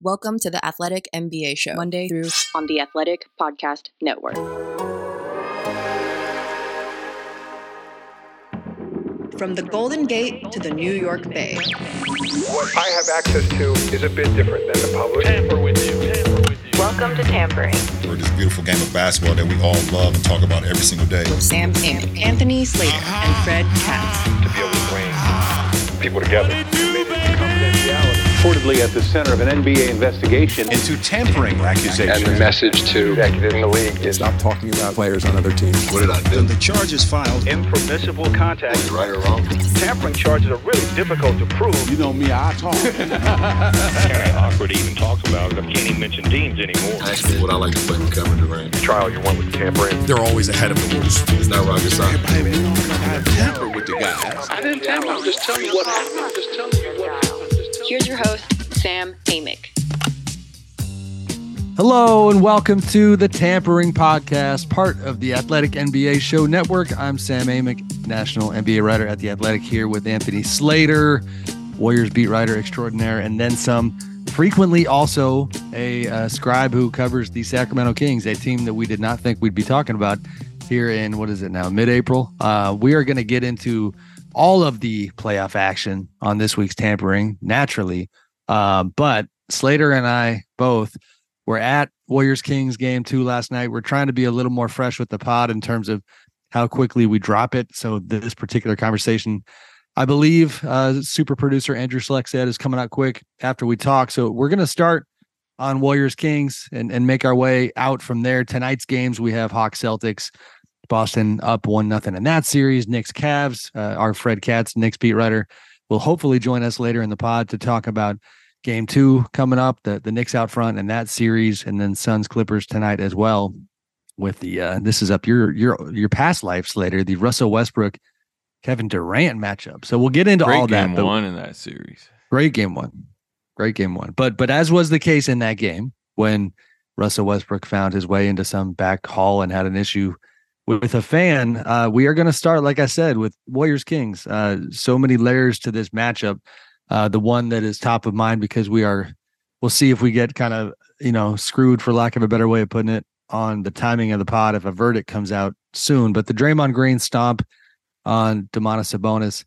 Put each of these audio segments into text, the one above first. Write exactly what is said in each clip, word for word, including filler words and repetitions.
Welcome to the Athletic N B A Show, Monday through on the Athletic Podcast Network. From the Golden Gate to the New York Bay. What I have access to is a bit different than the public. Tamper with you. Tamper with you. Welcome to Tampering. For this beautiful game of basketball that we all love and talk about every single day. With Sam Amick, Anthony Slater, and Fred Katz. To be able to bring people together. Maybe confidentiality. Reportedly at the center of an N B A investigation into tampering accusations. And the message to executive in the league is stop talking about players on other teams. What did I do? The charges filed. Impermissible contact. Right or wrong? Tampering charges are really difficult to prove. You know me, I talk. Kind of awkward to even talk about it. I can't even mention teams anymore. Actually, what I like to play with Kevin Durant. the trial you want with tampering. They're always ahead of the rules. It's not rocket science. Hey, we don't have tamper with the guys. I didn't tamper. I'm just telling you what happened. I'm just telling you what happened. Here's your host, Sam Amick. Hello and welcome to the Tampering Podcast, part of the Athletic N B A Show Network. I'm Sam Amick, national N B A writer at The Athletic, here with Anthony Slater, Warriors beat writer extraordinaire, and then some. Frequently also a uh, scribe who covers the Sacramento Kings, a team that we did not think we'd be talking about here in, what is it now, mid-April. Uh, we are going to get into all of the playoff action on this week's Tampering, naturally. Uh, but Slater and I both were at Warriors Kings game two last night. We're trying to be a little more fresh with the pod in terms of how quickly we drop it. So this particular conversation, I believe, uh, super producer Andrew Schleck said, is coming out quick after we talk. So we're going to start on Warriors Kings and, and make our way out from there. Tonight's games, we have Hawks Celtics, Boston up one nothing in that series. Knicks Cavs, uh, our Fred Katz, Knicks beat writer, will hopefully join us later in the pod to talk about game two coming up, the, the Knicks out front in that series, and then Suns Clippers tonight as well. With the uh, this is up your your your past life, Slater, the Russell Westbrook Kevin Durant matchup. So we'll get into Great all that. Game but one in that series. Great game one. Great game one. But but as was the case in that game, when Russell Westbrook found his way into some back hall and had an issue with a fan, uh, we are going to start, like I said, with Warriors Kings. Uh, so many layers to this matchup. Uh, the one that is top of mind because we are, we'll see if we get kind of, you know, screwed, for lack of a better way of putting it, on the timing of the pod if a verdict comes out soon. But the Draymond Green stomp on Domantas Sabonis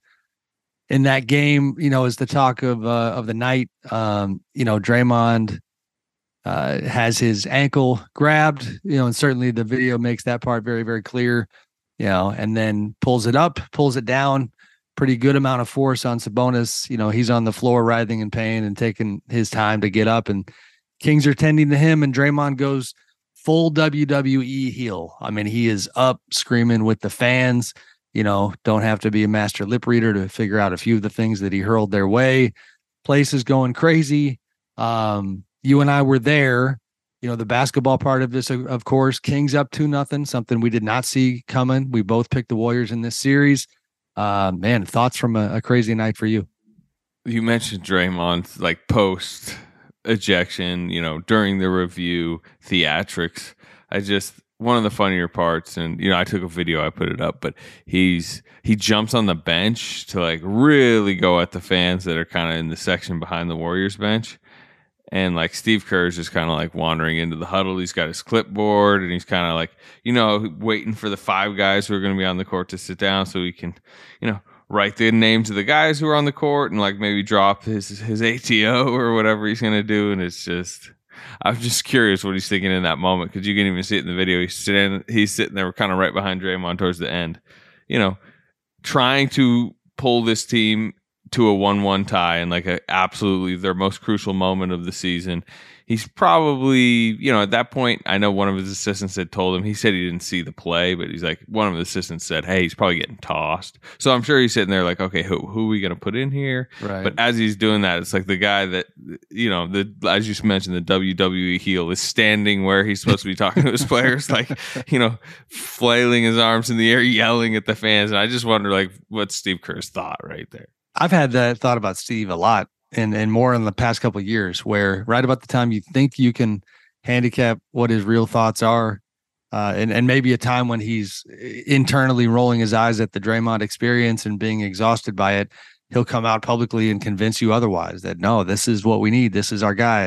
in that game, you know, is the talk of uh, of the night. Um, you know, Draymond uh, has his ankle grabbed, you know, and certainly the video makes that part very, very clear, you know, and then pulls it up, pulls it down, pretty good amount of force on Sabonis. You know, he's on the floor writhing in pain and taking his time to get up, and Kings are tending to him, and Draymond goes full W W E heel. I mean, he is up screaming with the fans. You know, don't have to be a master lip reader to figure out a few of the things that he hurled their way. Place is going crazy. Um, you and I were there. You know, the basketball part of this, of course, Kings up two nothing, something we did not see coming. We both picked the Warriors in this series. Uh, man, thoughts from a, a crazy night for you? You mentioned Draymond's like post ejection, you know, during the review theatrics. I just, one of the funnier parts, and you know, I took a video, I put it up, but he's he jumps on the bench to like really go at the fans that are kind of in the section behind the Warriors bench, and like Steve Kerr is just kind of like wandering into the huddle. He's got his clipboard and he's kind of like, you know, waiting for the five guys who are going to be on the court to sit down so he can, you know, write the names of the guys who are on the court and like maybe drop his his A T O or whatever he's going to do. And it's just, I'm just curious what he's thinking in that moment, because you can even see it in the video. He's sitting, he's sitting there kind of right behind Draymond towards the end, you know, trying to pull this team to a one one tie and like a absolutely their most crucial moment of the season. He's probably, you know, at that point, I know one of his assistants had told him, he said he didn't see the play, but he's like, one of the assistants said, hey, he's probably getting tossed. So I'm sure he's sitting there like, okay, who, who are we going to put in here? Right. But as he's doing that, it's like the guy that, you know, the as you mentioned, the W W E heel is standing where he's supposed to be talking to his players, like, you know, flailing his arms in the air, yelling at the fans. And I just wonder, like, what's Steve Kerr's thought right there? I've had that thought about Steve a lot. And and more in the past couple of years, where right about the time you think you can handicap what his real thoughts are, uh, and, and maybe a time when he's internally rolling his eyes at the Draymond experience and being exhausted by it, he'll come out publicly and convince you otherwise, that no, this is what we need. This is our guy. And,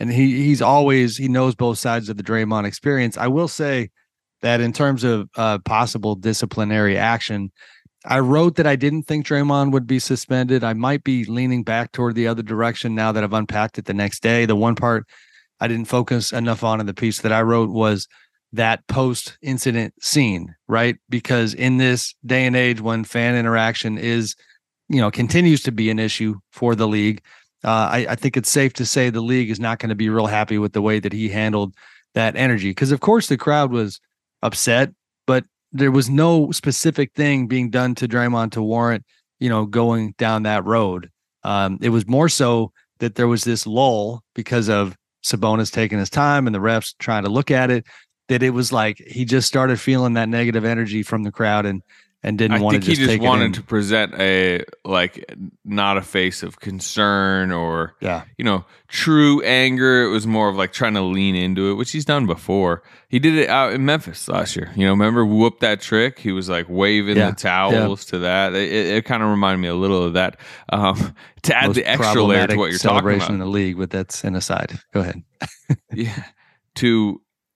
and he he's always he knows both sides of the Draymond experience. I will say that in terms of uh, possible disciplinary action, I wrote that I didn't think Draymond would be suspended. I might be leaning back toward the other direction now that I've unpacked it the next day. The one part I didn't focus enough on in the piece that I wrote was that post-incident scene, right? Because in this day and age when fan interaction is, you know, continues to be an issue for the league, uh, I, I think it's safe to say the league is not going to be real happy with the way that he handled that energy. Because, of course, the crowd was upset, but there was no specific thing being done to Draymond to warrant, you know, going down that road. Um, it was more so that there was this lull because of Sabonis taking his time and the refs trying to look at it, that it was like he just started feeling that negative energy from the crowd and and didn't I want to think he just just take wanted it in. to present a like not a face of concern or Yeah. you know, true anger. It was more of like trying to lean into it, which he's done before. He did it out in Memphis last year. You know, remember whoop that trick? He was like waving Yeah. the towels Yeah. to that. It, it, it kind of reminded me a little of that. Um, to add Most the extra layer to what you're talking celebration about in the league, but that's an aside. Go ahead. yeah, to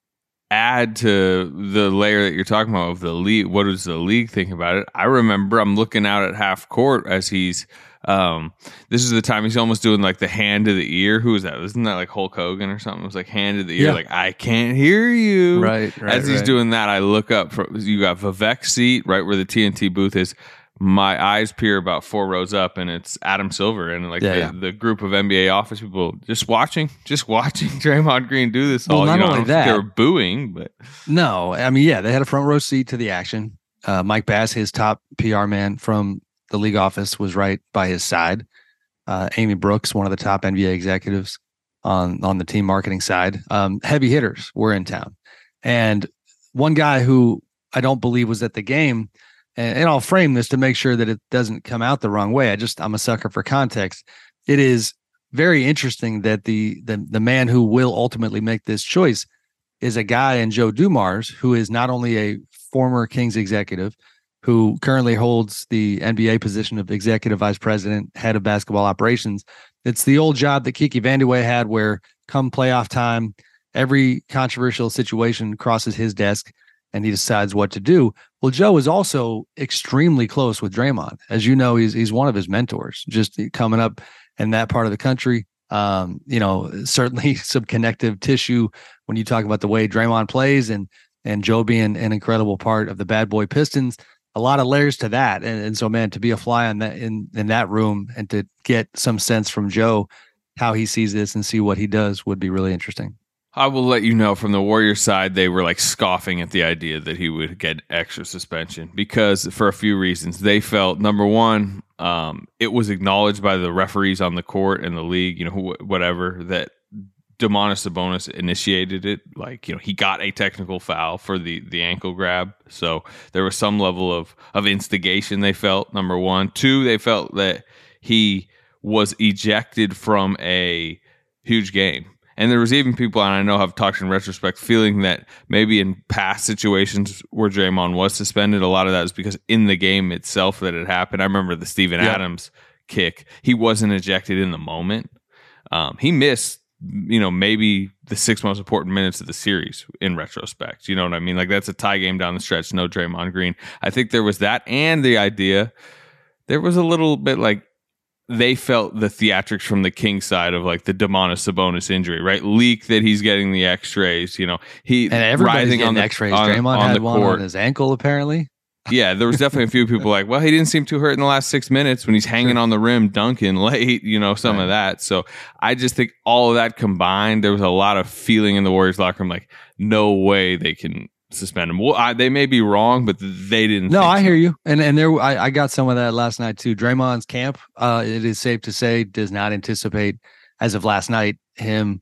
add to the layer that you're talking about of the league, what does the league think about it? I remember I'm looking out at half court as he's um this is the time he's almost doing like the hand to the ear. Who was that? Isn't that like Hulk Hogan or something? It was like hand to the ear, Yeah. like I can't hear you. Right, right, As he's right. doing that, I look up for, you got Vivek's seat right where the T N T booth is. My eyes peer about four rows up, and it's Adam Silver and like Yeah, the, yeah. the group of N B A office people just watching, just watching Draymond Green do this. Well, all not you know, I only don't think that- they were booing, but No, I mean, yeah, they had a front row seat to the action. Uh, Mike Bass, his top P R man from the league office, was right by his side. Uh, Amy Brooks, one of the top N B A executives on on the team marketing side. Um, heavy hitters were in town, and one guy who I don't believe was at the game. And, and I'll frame this to make sure that it doesn't come out the wrong way. I just I'm a sucker for context. It is very interesting that the the the man who will ultimately make this choice is a guy in Joe Dumars, who is not only a former Kings executive, who currently holds the N B A position of executive vice president, head of basketball operations. It's the old job that Kiki Vandeweghe had, where come playoff time, every controversial situation crosses his desk and he decides what to do. Well, Joe is also extremely close with Draymond. As you know, he's he's one of his mentors, just coming up in that part of the country. Um, you know, certainly some connective tissue when you talk about the way Draymond plays and and Joe being an incredible part of the Bad Boy Pistons. A lot of layers to that. And, and so, man, to be a fly on that in, in that room and to get some sense from Joe how he sees this and see what he does would be really interesting. I will let you know from the Warriors side, they were like scoffing at the idea that he would get extra suspension because for a few reasons. They felt, number one, um, it was acknowledged by the referees on the court and the league, you know, wh- whatever, that Domantas Sabonis initiated it. Like, you know, he got a technical foul for the the ankle grab. So there was some level of, of instigation they felt, number one. Two, they felt that he was ejected from a huge game. And there was even people, and I know have talked in retrospect, feeling that maybe in past situations where Draymond was suspended, a lot of that was because in the game itself that it happened. I remember the Steven Yeah. Adams kick. He wasn't ejected in the moment. Um, he missed, you know, maybe the six most important minutes of the series in retrospect. You know what I mean? Like, that's a tie game down the stretch. No Draymond Green. I think there was that, and the idea, there was a little bit like, they felt the theatrics from the King side of like the Domantas Sabonis injury, right? Leak that he's getting the X-rays, you know, he And everybody's writhing getting on the X-rays. on, Draymond on had the one court. on his ankle, apparently. Yeah, there was definitely a few people like, well, he didn't seem too hurt in the last six minutes when he's hanging Sure. on the rim, dunking late, you know, some Right. of that. So I just think all of that combined, there was a lot of feeling in the Warriors locker room, like, no way they can suspend him. Well, I, they may be wrong, but they didn't. No, think I so. hear you. And and there I, I got some of that last night too. Draymond's camp, uh, it is safe to say, does not anticipate, as of last night, him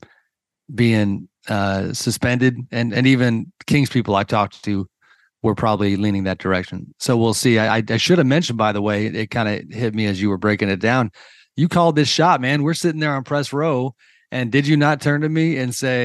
being uh, suspended. And and even Kings people I talked to were probably leaning that direction. So we'll see. I, I, I should have mentioned, by the way, it, it kind of hit me as you were breaking it down. You called this shot, man. We're sitting there on press row. And did you not turn to me and say,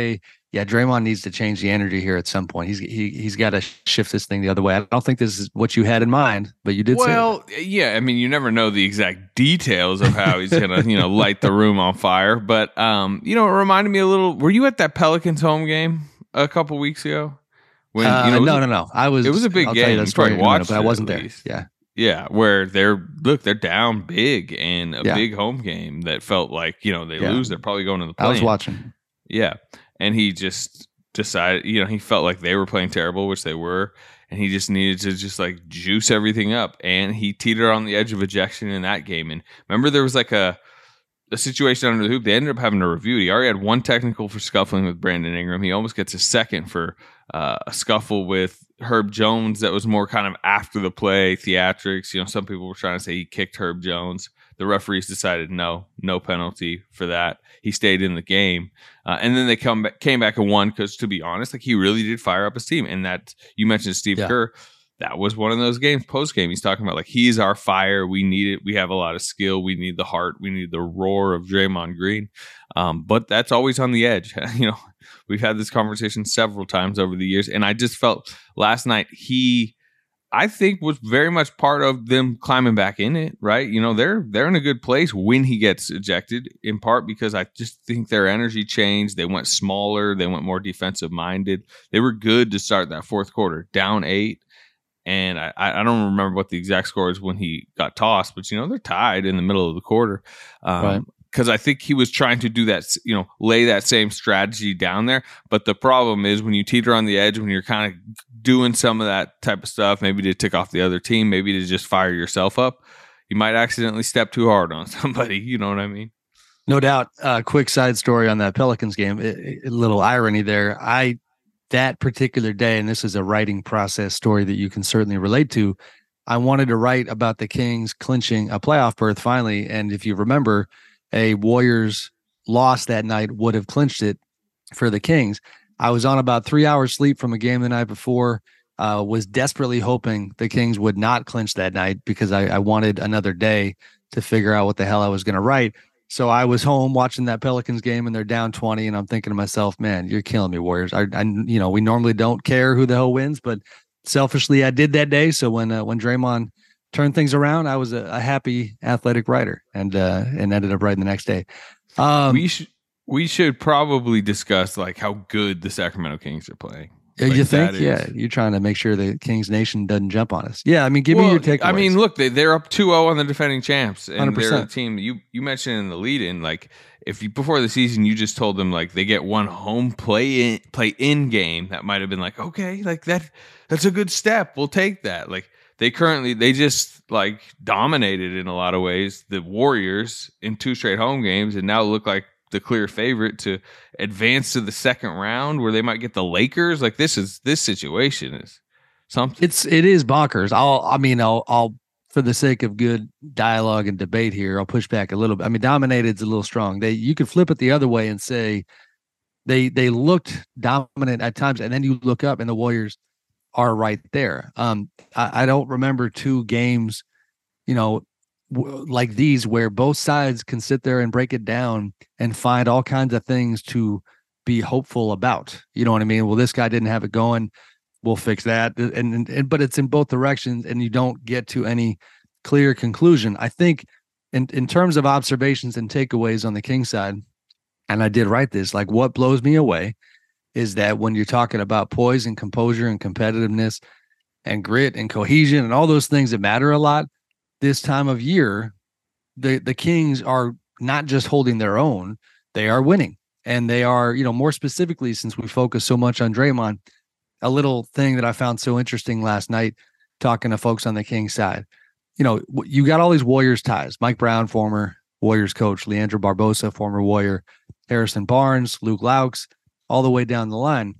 yeah, Draymond needs to change the energy here at some point. He's he he's got to shift this thing the other way. I don't think this is what you had in mind, but you did. Well, say yeah, I mean, you never know the exact details of how he's gonna, you know, light the room on fire. But um, you know, it reminded me a little. Were you at that Pelicans home game a couple weeks ago? When uh, you know, no, no, no. I was. It was a big I'll game. Tell you that story you watched but I wasn't there. Least. Yeah. Yeah, where they're look, they're down big in a yeah. big home game that felt like, you know, they yeah. lose, they're probably going to the play. I was watching. Yeah. And he just decided, you know, he felt like they were playing terrible, which they were, and he just needed to just like juice everything up. And he teetered on the edge of ejection in that game. And remember, there was like a a situation under the hoop. They ended up having to review it. He already had one technical for scuffling with Brandon Ingram. He almost gets a second for uh, a scuffle with Herb Jones that was more kind of after the play theatrics. You know, some people were trying to say he kicked Herb Jones. The referees decided no, no penalty for that. He stayed in the game. Uh, and then they come back, came back and won because, to be honest, like he really did fire up his team. And that, you mentioned Steve yeah. Kerr. That was one of those games post game. He's talking about like, he's our fire. We need it. We have a lot of skill. We need the heart. We need the roar of Draymond Green. Um, but that's always on the edge. You know, we've had this conversation several times over the years. And I just felt last night he, I think, was very much part of them climbing back in it, right? You know, they're they're in a good place when he gets ejected, in part because I just think their energy changed. They went smaller. They went more defensive minded. They were good to start that fourth quarter, down eight. And I, I don't remember what the exact score is when he got tossed, but, you know, they're tied in the middle of the quarter. Um, right. Because I think he was trying to do that, you know, lay that same strategy down there. But the problem is when you teeter on the edge, when you're kind of doing some of that type of stuff, maybe to tick off the other team, maybe to just fire yourself up, you might accidentally step too hard on somebody. You know what I mean? No doubt. Uh, quick side story on that Pelicans game. A, a little irony there. I that particular day, and this is a writing process story that you can certainly relate to, I wanted to write about the Kings clinching a playoff berth finally. And if you remember, a Warriors loss that night would have clinched it for the Kings. I was on about three hours sleep from a game the night before, uh, was desperately hoping the Kings would not clinch that night because I, I wanted another day to figure out what the hell I was going to write. So I was home watching that Pelicans game and they're down twenty, and I'm thinking to myself, man, you're killing me, Warriors. I, I you know, we normally don't care who the hell wins, but selfishly I did that day. So when uh, when Draymond turned things around, I was a, a happy athletic writer, and uh, and ended up writing the next day. Um, we should we should probably discuss like how good the Sacramento Kings are playing. Like, you think? Yeah, you're trying to make sure the Kings Nation doesn't jump on us. Yeah, I mean, give well, me your takeaways. I mean, look, they, they're up two oh on the defending champs, and one hundred percent. They're the team you you mentioned in the lead-in. Like, if you before the season you just told them like they get one home play in play in game, that might have been like, okay, like that that's a good step. We'll take that. Like they currently they just like dominated in a lot of ways the Warriors in two straight home games, and now look like the clear favorite to advance to the second round where they might get the Lakers. Like this is this situation is something. It's it is bonkers. I'll I mean I'll I'll for the sake of good dialogue and debate here, I'll push back a little bit. I mean, dominated's a little strong. They you could flip it the other way and say they they looked dominant at times, and then you look up and the Warriors are right there. Um, I, I don't remember two games, you know, w- like these where both sides can sit there and break it down and find all kinds of things to be hopeful about. You know what I mean? Well, this guy didn't have it going. We'll fix that. And, and, and but it's in both directions, and you don't get to any clear conclusion. I think in, in terms of observations and takeaways on the King side, and I did write this, like what blows me away is that when you're talking about poise and composure and competitiveness and grit and cohesion and all those things that matter a lot this time of year, the, the Kings are not just holding their own, they are winning. And they are, you know, more specifically, since we focus so much on Draymond, a little thing that I found so interesting last night, talking to folks on the Kings side, you know, you got all these Warriors ties, Mike Brown, former Warriors coach, Leandro Barbosa, former Warrior, Harrison Barnes, Luke Laux, all the way down the line.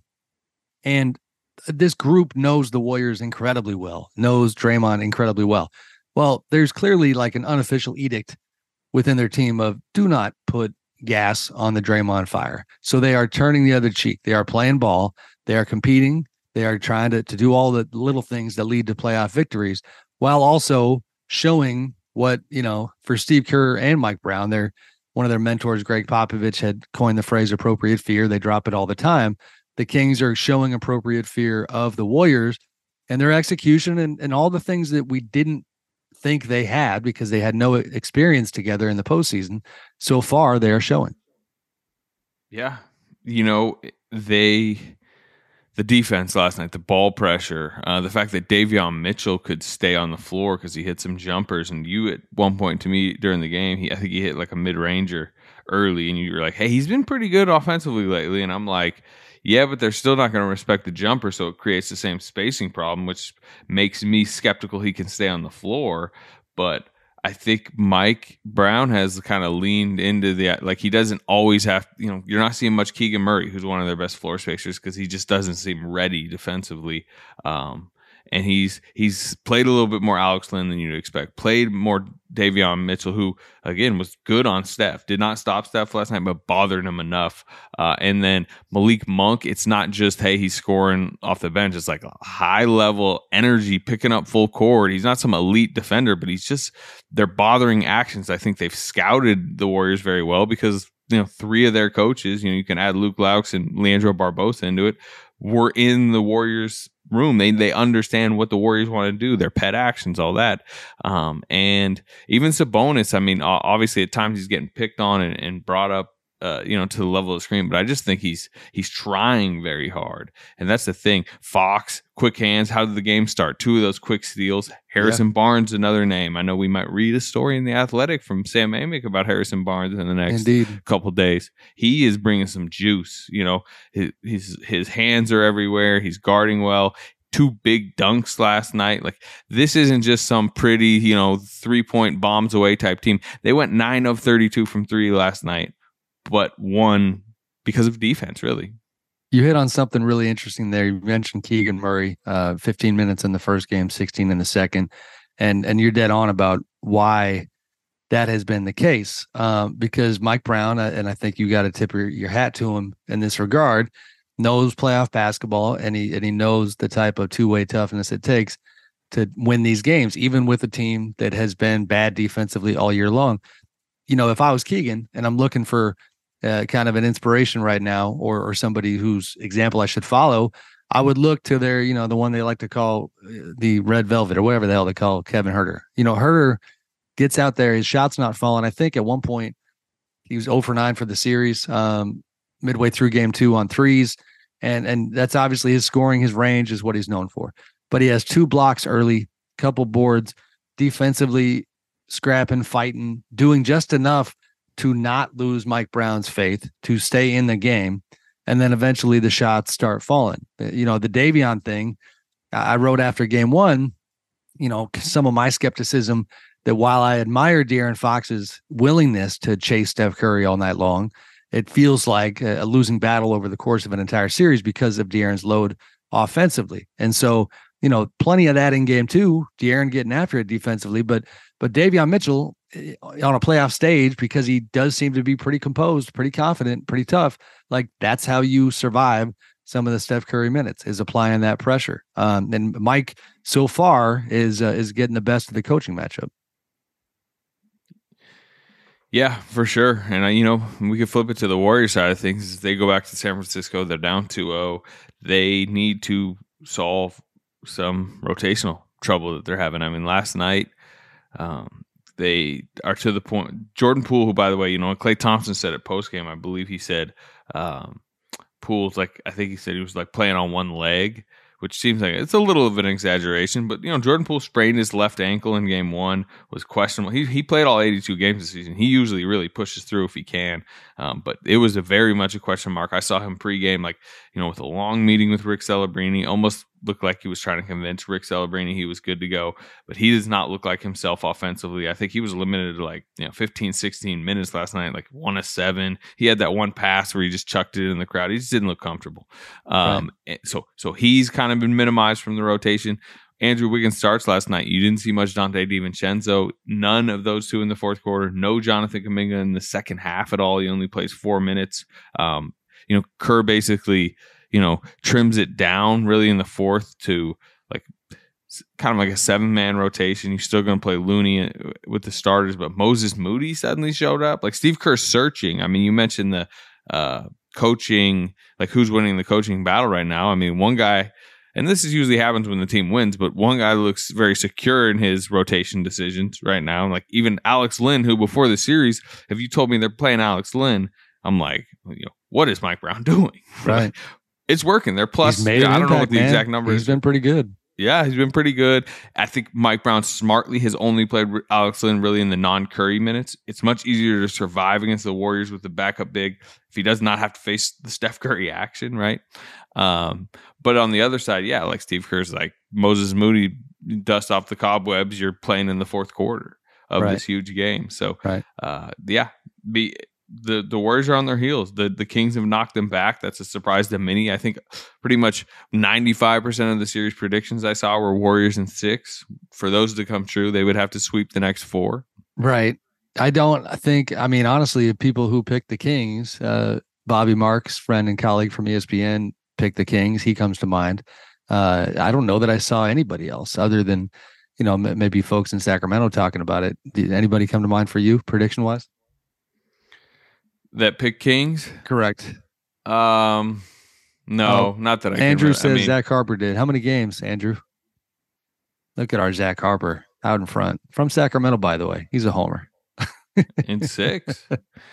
And this group knows the Warriors incredibly well, knows Draymond incredibly well. Well, there's clearly like an unofficial edict within their team of do not put gas on the Draymond fire. So they are turning the other cheek. They are playing ball. They are competing. They are trying to, to do all the little things that lead to playoff victories, while also showing what, you know, for Steve Kerr and Mike Brown, they're one of their mentors, Greg Popovich, had coined the phrase appropriate fear. They drop it all the time. The Kings are showing appropriate fear of the Warriors and their execution and, and all the things that we didn't think they had because they had no experience together in the postseason. So far, they are showing. Yeah. You know, they, the defense last night, the ball pressure, uh, the fact that Davion Mitchell could stay on the floor because he hit some jumpers. And you, at one point to me during the game, he, I think he hit like a mid-ranger early, and you were like, hey, he's been pretty good offensively lately. And I'm like, yeah, but they're still not going to respect the jumper, so it creates the same spacing problem, which makes me skeptical he can stay on the floor. But I think Mike Brown has kind of leaned into the, like, he doesn't always have, you know, you're not seeing much Keegan Murray, who's one of their best floor spacers, because he just doesn't seem ready defensively. Um, and he's he's played a little bit more Alex Lynn than you'd expect. Played more Davion Mitchell, who, again, was good on Steph. Did not stop Steph last night, but bothered him enough. Uh, and then Malik Monk, it's not just, hey, he's scoring off the bench. It's like a high-level energy, picking up full court. He's not some elite defender, but he's just, they're bothering actions. I think they've scouted the Warriors very well because, you know, three of their coaches, you know, you can add Luke Laux and Leandro Barbosa into it, were in the Warriors room. They they understand what the Warriors want to do, their pet actions, all that. Um, and even Sabonis, I mean, obviously at times he's getting picked on and, and brought up, uh, you know, to the level of the screen, but I just think he's he's trying very hard. And that's the thing. Fox, quick hands. How did the game start? Two of those quick steals. Harrison yeah. Barnes, another name. I know we might read a story in The Athletic from Sam Amick about Harrison Barnes in the next Indeed. couple days. He is bringing some juice. You know, his, his his hands are everywhere. He's guarding well. Two big dunks last night. Like, this isn't just some pretty, you know, three point bombs away type team. They went nine of thirty-two from three last night, but won because of defense, really. You hit on something really interesting there. You mentioned Keegan Murray, uh, fifteen minutes in the first game, sixteen in the second. And and you're dead on about why that has been the case. Um, because Mike Brown, uh, and I think you got to tip your, your hat to him in this regard, knows playoff basketball, and he and he knows the type of two-way toughness it takes to win these games, even with a team that has been bad defensively all year long. You know, if I was Keegan and I'm looking for uh, kind of an inspiration right now, or or somebody whose example I should follow, I would look to their, you know, the one they like to call the Red Velvet, or whatever the hell they call Kevin Huerter. You know, Huerter gets out there, his shot's not falling. I think at one point he was zero for nine for the series, um, midway through game two on threes. And and that's obviously his scoring, his range is what he's known for. But he has two blocks early, couple boards, defensively scrapping, fighting, doing just enough to not lose Mike Brown's faith, to stay in the game. And then eventually the shots start falling. You know, the Davion thing, I wrote after game one, you know, some of my skepticism that while I admire De'Aaron Fox's willingness to chase Steph Curry all night long, it feels like a losing battle over the course of an entire series because of De'Aaron's load offensively. And so, you know, plenty of that in game two, De'Aaron getting after it defensively, but but Davion Mitchell on a playoff stage, because he does seem to be pretty composed, pretty confident, pretty tough. Like, that's how you survive some of the Steph Curry minutes, is applying that pressure. Um, and Mike so far is uh, is getting the best of the coaching matchup. Yeah, for sure. And, uh, you know, we could flip it to the Warriors side of things. As they go back to San Francisco, they're down two oh. They need to solve some rotational trouble that they're having. I mean, last night, um, they are to the point. Jordan Poole, who, by the way, you know, Klay Thompson said at postgame, I believe he said, um, Poole's like, I think he said he was like playing on one leg, which seems like it's a little of an exaggeration, but, you know, Jordan Poole sprained his left ankle in game one, was questionable. He he played all eighty-two games this season. He usually really pushes through if he can, um, but it was a very much a question mark. I saw him pregame, like, you know, with a long meeting with Rick Celebrini, almost looked like he was trying to convince Rick Celebrini he was good to go, but he does not look like himself offensively. I think he was limited to like, you know, fifteen, sixteen minutes last night, like one of seven. He had that one pass where he just chucked it in the crowd. He just didn't look comfortable. Um, right. So, so he's kind of been minimized from the rotation. Andrew Wiggins starts last night. You didn't see much Dante DiVincenzo. None of those two in the fourth quarter. No Jonathan Kuminga in the second half at all. He only plays four minutes. Um, you know, Kerr basically, you know, trims it down really in the fourth to like kind of like a seven man rotation. You're still going to play Looney with the starters, but Moses Moody suddenly showed up. Like Steve Kerr's searching. I mean, you mentioned the uh, coaching, like who's winning the coaching battle right now. I mean, one guy, and this is usually happens when the team wins, but one guy looks very secure in his rotation decisions right now. Like even Alex Lynn, who before the series, if you told me they're playing Alex Lynn, I'm like, you know, what is Mike Brown doing? Right. It's working. They're plus, He's made I don't impact, know what the man. exact number He's is. been pretty good. Yeah, he's been pretty good. I think Mike Brown smartly has only played Alex Lynn really in the non-Curry minutes. It's much easier to survive against the Warriors with the backup big if he does not have to face the Steph Curry action, right? Um, but on the other side, yeah, like Steve Kerr's like, Moses Moody, dust off the cobwebs, you're playing in the fourth quarter of Right. this huge game. So, Right. uh, yeah, be the the Warriors are on their heels. The the Kings have knocked them back. That's a surprise to many. I think pretty much ninety-five percent of the series predictions I saw were Warriors in six. For those to come true, they would have to sweep the next four. Right. I don't think, I mean, honestly, people who picked the Kings, uh, Bobby Marks, friend and colleague from E S P N, picked the Kings. He comes to mind. Uh, I don't know that I saw anybody else other than, you know, m- maybe folks in Sacramento talking about it. Did anybody come to mind for you, prediction wise? That pick Kings? Correct. Um, no, Oh, not that I. Andrew can, says I mean, Zach Harper did. How many games, Andrew? Look at our Zach Harper out in front from Sacramento, by the way. He's a homer. in six.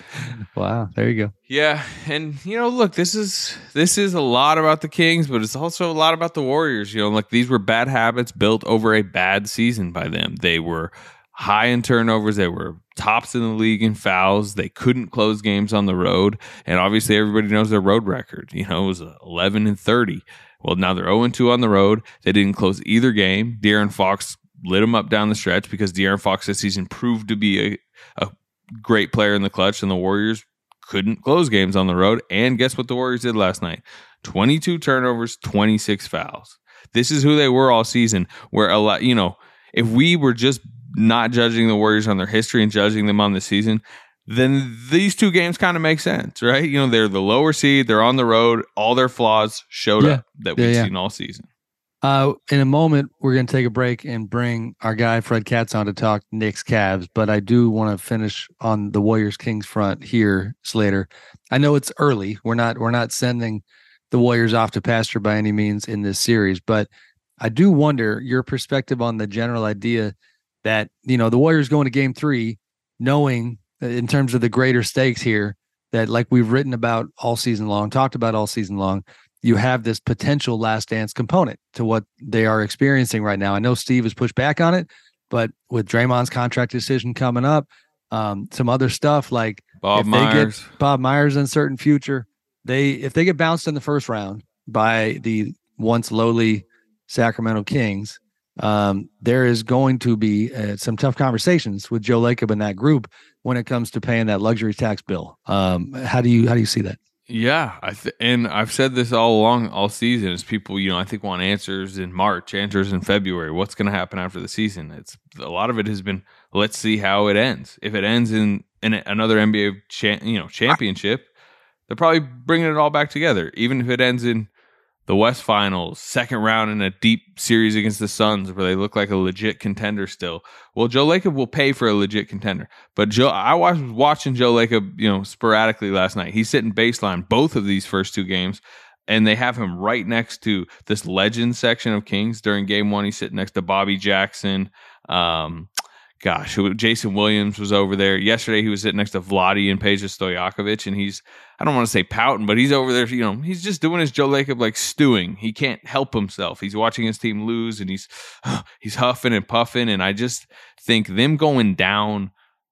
Wow, there you go. Yeah, and you know, look, this is this is a lot about the Kings, but it's also a lot about the Warriors. You know, like these were bad habits built over a bad season by them. They were high in turnovers. They were tops in the league in fouls. They couldn't close games on the road, and obviously everybody knows their road record. You know, it was eleven and thirty. Well, now they're zero and two on the road. They didn't close either game. De'Aaron Fox lit them up down the stretch because De'Aaron Fox this season proved to be a, a great player in the clutch, and the Warriors couldn't close games on the road. And guess what the Warriors did last night? twenty-two turnovers, twenty-six fouls. This is who they were all season, where a lot, you know, if we were just not judging the Warriors on their history and judging them on the season, then these two games kind of make sense, right? You know, they're the lower seed, they're on the road, all their flaws showed Yeah. up that Yeah, we've yeah. seen all season. Uh, in a moment, we're going to take a break and bring our guy Fred Katz on to talk Knicks Cavs. But I do want to finish on the Warriors Kings front here, Slater. I know it's early. We're not we're not sending the Warriors off to pasture by any means in this series, but I do wonder your perspective on the general idea that, you know, the Warriors go into Game Three, knowing that in terms of the greater stakes here, that like we've written about all season long, talked about all season long, you have this potential last dance component to what they are experiencing right now. I know Steve has pushed back on it, but with Draymond's contract decision coming up, um, some other stuff like Bob if Myers. they get Bob Myers' uncertain future, they if they get bounced in the first round by the once lowly Sacramento Kings, um, there is going to be uh, some tough conversations with Joe Lacob and that group when it comes to paying that luxury tax bill. Um, how do you how do you see that? Yeah, I th- and I've said this all along, all season. Is people, you know, I think want answers in March, answers in February. What's going to happen after the season? It's a lot of it has been let's see how it ends. If it ends in, in another N B A, cha- you know, championship, they're probably bringing it all back together. Even if it ends in the West Finals, second round in a deep series against the Suns, where they look like a legit contender still. Well, Joe Lacob will pay for a legit contender. But Joe, I was watching Joe Lacob, you know, sporadically last night. He's sitting baseline both of these first two games, and they have him right next to this legend section of Kings. During Game One, he's sitting next to Bobby Jackson. Um, gosh, who- Jason Williams was over there yesterday. He was sitting next to Vlade and Peja Stojakovic, and he's, I don't want to say pouting, but he's over there, you know, he's just doing his Joe Lacob like stewing. He can't help himself. He's watching his team lose, and he's he's huffing and puffing. And I just think them going down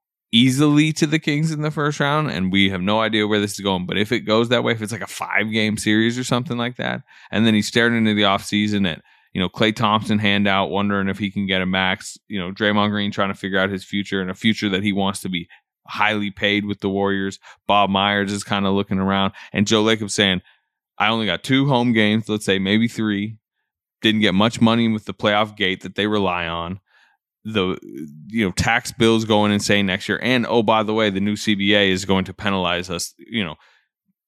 easily to the Kings in the first round, and we have no idea where this is going. But if it goes that way, if it's like a five game series or something like that, and then he's staring into the offseason at, you know, Klay Thompson handout, wondering if he can get a max, you know, Draymond Green trying to figure out his future and a future that he wants to be highly paid with the Warriors. Bob Myers is kind of looking around, and Joe Lacob saying, I only got two home games, let's say maybe three, didn't get much money with the playoff gate that they rely on. The, you know, tax bills going insane next year. And, oh, by the way, the new C B A is going to penalize us, you know,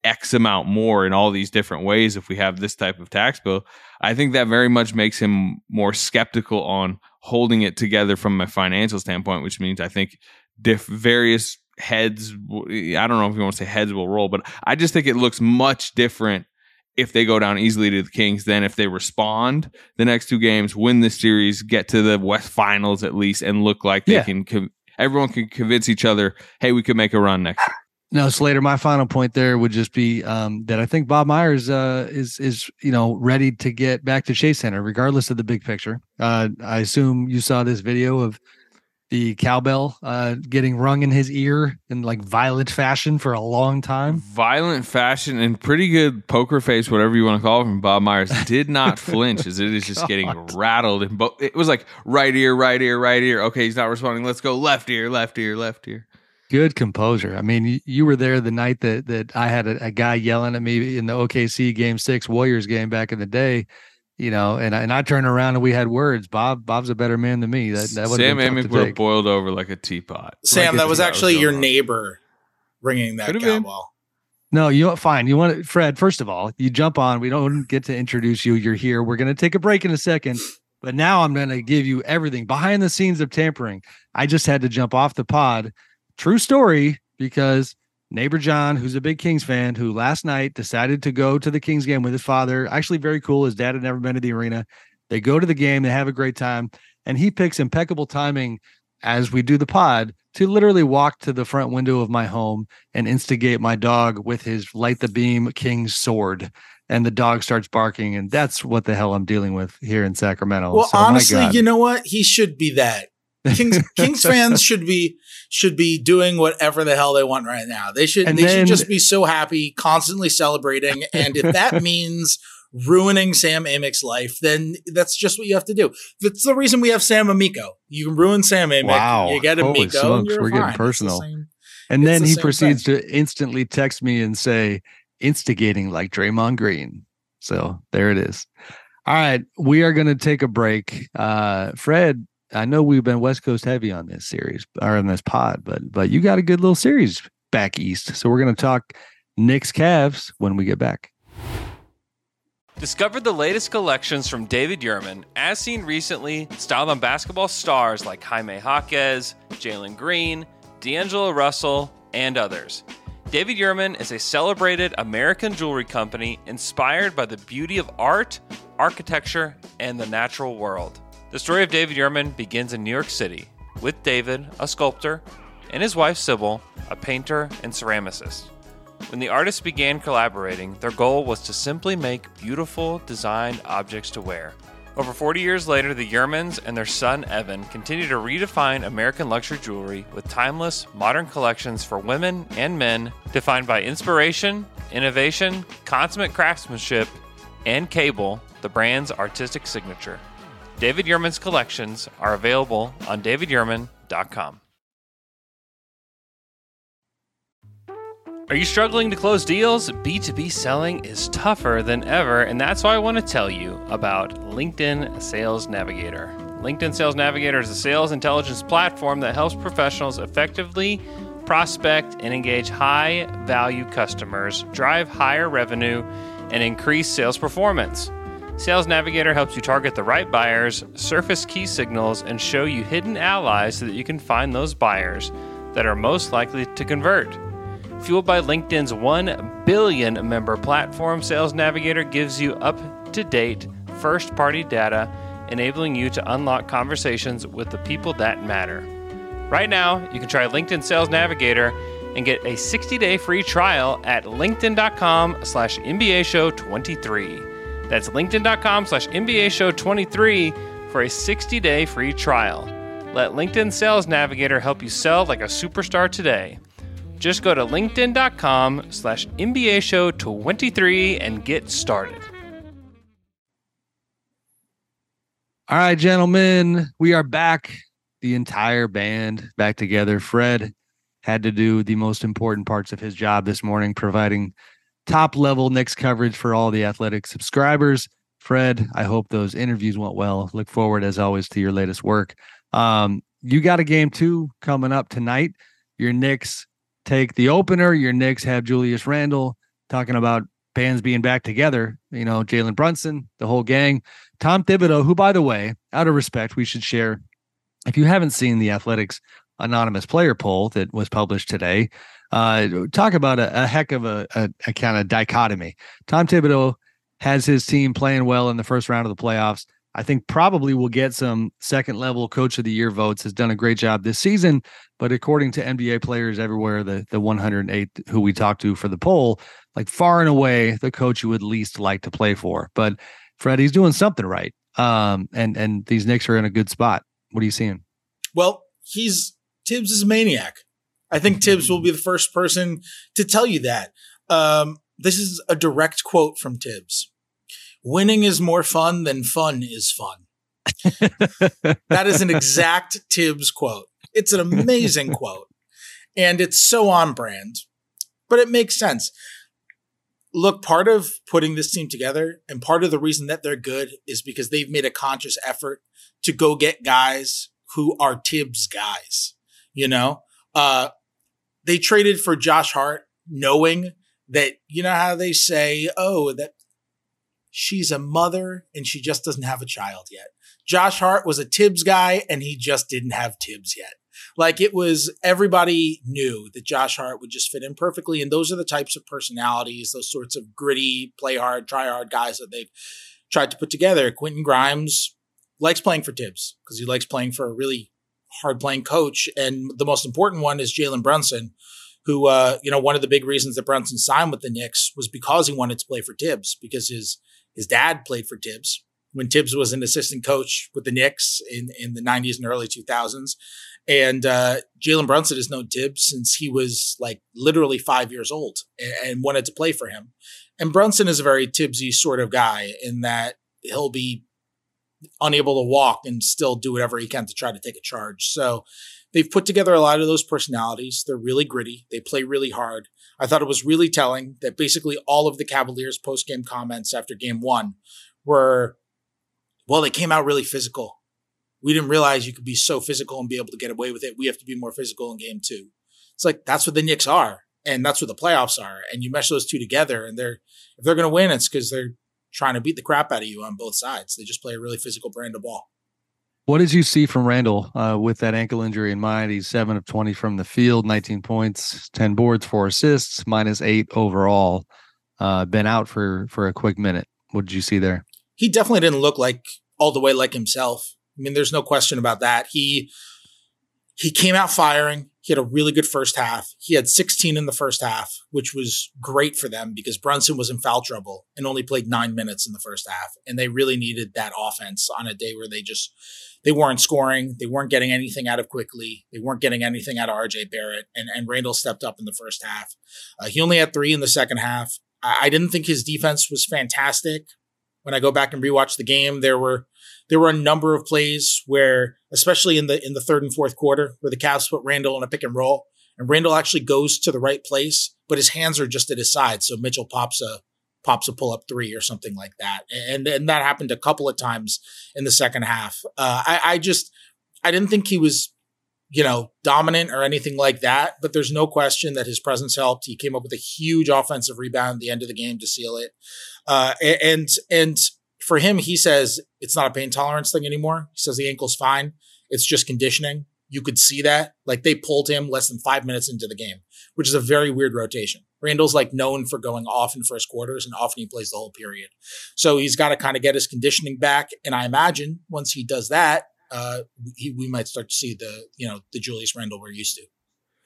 X amount more in all these different ways if we have this type of tax bill. I think that very much makes him more skeptical on holding it together from a financial standpoint, which means I think diff- various heads, I don't know if you want to say heads will roll, but I just think it looks much different if they go down easily to the Kings than if they respond the next two games, win the series, get to the West Finals at least, and look like they yeah. can, com- everyone can convince each other, hey, we could make a run next year. No, Slater, my final point there would just be um, that I think Bob Myers uh, is, is you know, ready to get back to Chase Center, regardless of the big picture. Uh, I assume you saw this video of the cowbell uh, getting rung in his ear in like violent fashion for a long time. Violent fashion and pretty good poker face, whatever you want to call it, from Bob Myers. Did not flinch as it is just God. getting rattled. And bo- it was like right ear, right ear, right ear. Okay, he's not responding. Let's go left ear, left ear, left ear. Good composure. I mean, you, you were there the night that that I had a, a guy yelling at me in the O K C Game Six Warriors game back in the day, you know, and I, and I turned around and we had words. Bob, Bob's a better man than me. That, that Sam Amick would have boiled over like a teapot. Sam, like that was actually your on. neighbor ringing that cowbell. No, you know, fine. You want it, Fred? First of all, you jump on. We don't get to introduce you. You're here. We're going to take a break in a second. But now I'm going to give you everything behind the scenes of tampering. I just had to jump off the pod. True story, because neighbor John, who's a big Kings fan, who last night decided to go to the Kings game with his father, actually very cool. His dad had never been to the arena. They go to the game, they have a great time, and he picks impeccable timing as we do the pod to literally walk to the front window of my home and instigate my dog with his light the beam King's sword. And the dog starts barking, and that's what the hell I'm dealing with here in Sacramento. Well, so, honestly, you know what? He should be that. Kings Kings fans should be should be doing whatever the hell they want right now. They should and they then, should just be so happy, constantly celebrating. And if that means ruining Sam Amick's life, then that's just what you have to do. That's the reason we have Sam Amico. You can ruin Sam Amick. Wow. You get Holy Amico. Smokes, and you're we're fine. getting personal. The same, and then the he proceeds thing. to instantly text me and say, instigating like Draymond Green. So there it is. All right. We are going to take a break. Uh, Fred, I know we've been West Coast heavy on this series or on this pod, but but you got a good little series back east. So we're going to talk Knicks Cavs when we get back. Discover the latest collections from David Yurman, as seen recently, styled on basketball stars like Jaime Jaquez, Jalen Green, D'Angelo Russell, and others. David Yurman is a celebrated American jewelry company inspired by the beauty of art, architecture, and the natural world. The story of David Yurman begins in New York City, with David, a sculptor, and his wife Sybil, a painter and ceramicist. When the artists began collaborating, their goal was to simply make beautiful, designed objects to wear. Over forty years later, the Yurmans and their son Evan continue to redefine American luxury jewelry with timeless, modern collections for women and men defined by inspiration, innovation, consummate craftsmanship, and Cable, the brand's artistic signature. David Yurman's collections are available on david yurman dot com. Are you struggling to close deals? B two B selling is tougher than ever, and that's why I want to tell you about LinkedIn Sales Navigator. LinkedIn Sales Navigator is a sales intelligence platform that helps professionals effectively prospect and engage high-value customers, drive higher revenue, and increase sales performance. Sales Navigator helps you target the right buyers, surface key signals, and show you hidden allies so that you can find those buyers that are most likely to convert. Fueled by LinkedIn's one billion member platform, Sales Navigator gives you up-to-date, first-party data, enabling you to unlock conversations with the people that matter. Right now, you can try LinkedIn Sales Navigator and get a sixty-day free trial at linkedin.com slash NBA show 23. That's linkedin.com slash NBA show 23 for a sixty-day free trial. Let LinkedIn Sales Navigator help you sell like a superstar today. Just go to linkedin.com slash NBA show 23 and get started. All right, gentlemen, we are back. The entire band back together. Fred had to do the most important parts of his job this morning, providing top-level Knicks coverage for all the Athletic subscribers. Fred, I hope those interviews went well. Look forward, as always, to your latest work. Um, you got a game two coming up tonight. Your Knicks take the opener. Your Knicks have Julius Randle talking about fans being back together, you know, Jalen Brunson, the whole gang, Tom Thibodeau, who, by the way, out of respect, we should share. If you haven't seen the Athletics anonymous player poll that was published today, uh, talk about a, a heck of a, a, a kind of dichotomy. Tom Thibodeau has his team playing well in the first round of the playoffs. I think probably will get some second level coach of the year votes, has done a great job this season. But according to N B A players everywhere, the, the one hundred eight who we talked to for the poll, like far and away, the coach you would least like to play for. But Fred, he's doing something right. Um, and, and these Knicks are in a good spot. What are you seeing? Well, he's Tibbs is a maniac. I think Tibbs will be the first person to tell you that. Um, this is a direct quote from Tibbs. Winning is more fun than fun is fun. That is an exact Tibbs quote. It's an amazing quote. And it's so on brand, but it makes sense. Look, part of putting this team together and part of the reason that they're good is because they've made a conscious effort to go get guys who are Tibbs guys. You know, uh, they traded for Josh Hart knowing that, you know how they say, oh, that she's a mother and she just doesn't have a child yet. Josh Hart was a Tibbs guy and he just didn't have Tibbs yet. Like it was, everybody knew that Josh Hart would just fit in perfectly. And those are the types of personalities, those sorts of gritty, play hard, try hard guys that they've tried to put together. Quentin Grimes likes playing for Tibbs because he likes playing for a really hard playing coach. And the most important one is Jalen Brunson, who, uh, you know, one of the big reasons that Brunson signed with the Knicks was because he wanted to play for Tibbs, because his his dad played for Tibbs when Tibbs was an assistant coach with the Knicks in, in the nineties and early two thousands. And uh, Jalen Brunson has known Tibbs since he was like literally five years old and, and wanted to play for him. And Brunson is a very Tibbsy sort of guy in that he'll be unable to walk and still do whatever he can to try to take a charge. So they've put together a lot of those personalities. They're really gritty. They play really hard. I thought it was really telling that basically all of the Cavaliers post-game comments after game one were, well, they came out really physical. We didn't realize you could be so physical and be able to get away with it. We have to be more physical in game two. It's like, that's what the Knicks are. And that's what the playoffs are. And you mesh those two together and they're, if they're going to win, it's because they're trying to beat the crap out of you on both sides. They just play a really physical brand of ball. What did you see from Randall uh, with that ankle injury in mind? He's seven of twenty from the field, nineteen points, ten boards, four assists, minus eight overall. Uh, been out for, for a quick minute. What did you see there? He definitely didn't look like all the way like himself. I mean, there's no question about that. He, he came out firing. He had a really good first half. He had sixteen in the first half, which was great for them because Brunson was in foul trouble and only played nine minutes in the first half. And they really needed that offense on a day where they just, they weren't scoring. They weren't getting anything out of Quickly. They weren't getting anything out of R J Barrett. And, and Randall stepped up in the first half. Uh, he only had three in the second half. I, I didn't think his defense was fantastic. When I go back and rewatch the game, there were there were a number of plays where, especially in the in the third and fourth quarter, where the Cavs put Randall in a pick and roll, and Randall actually goes to the right place, but his hands are just at his side, so Mitchell pops a pops a pull up three or something like that, and and that happened a couple of times in the second half. Uh, I, I just I didn't think he was, you know, dominant or anything like that, but there's no question that his presence helped. He came up with a huge offensive rebound at the end of the game to seal it. Uh, and, and for him, he says it's not a pain tolerance thing anymore. He says the ankle's fine. It's just conditioning. You could see that. Like they pulled him less than five minutes into the game, which is a very weird rotation. Randall's like known for going off in first quarters and often he plays the whole period. So he's got to kind of get his conditioning back. And I imagine once he does that, uh, he, we might start to see the, you know, the Julius Randle we're used to.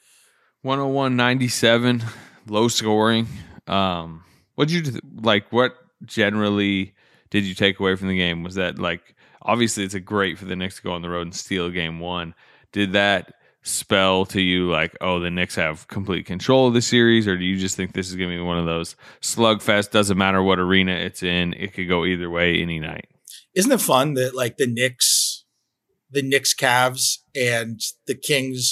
one oh one ninety-seven, low scoring. Um, what did you th- like? What generally did you take away from the game? Was that like, obviously it's a great for the Knicks to go on the road and steal game one. Did that spell to you like, oh, the Knicks have complete control of the series, or do you just think this is going to be one of those slugfest? Doesn't matter what arena it's in, it could go either way any night. Isn't it fun that like the Knicks, the Knicks Cavs and the Kings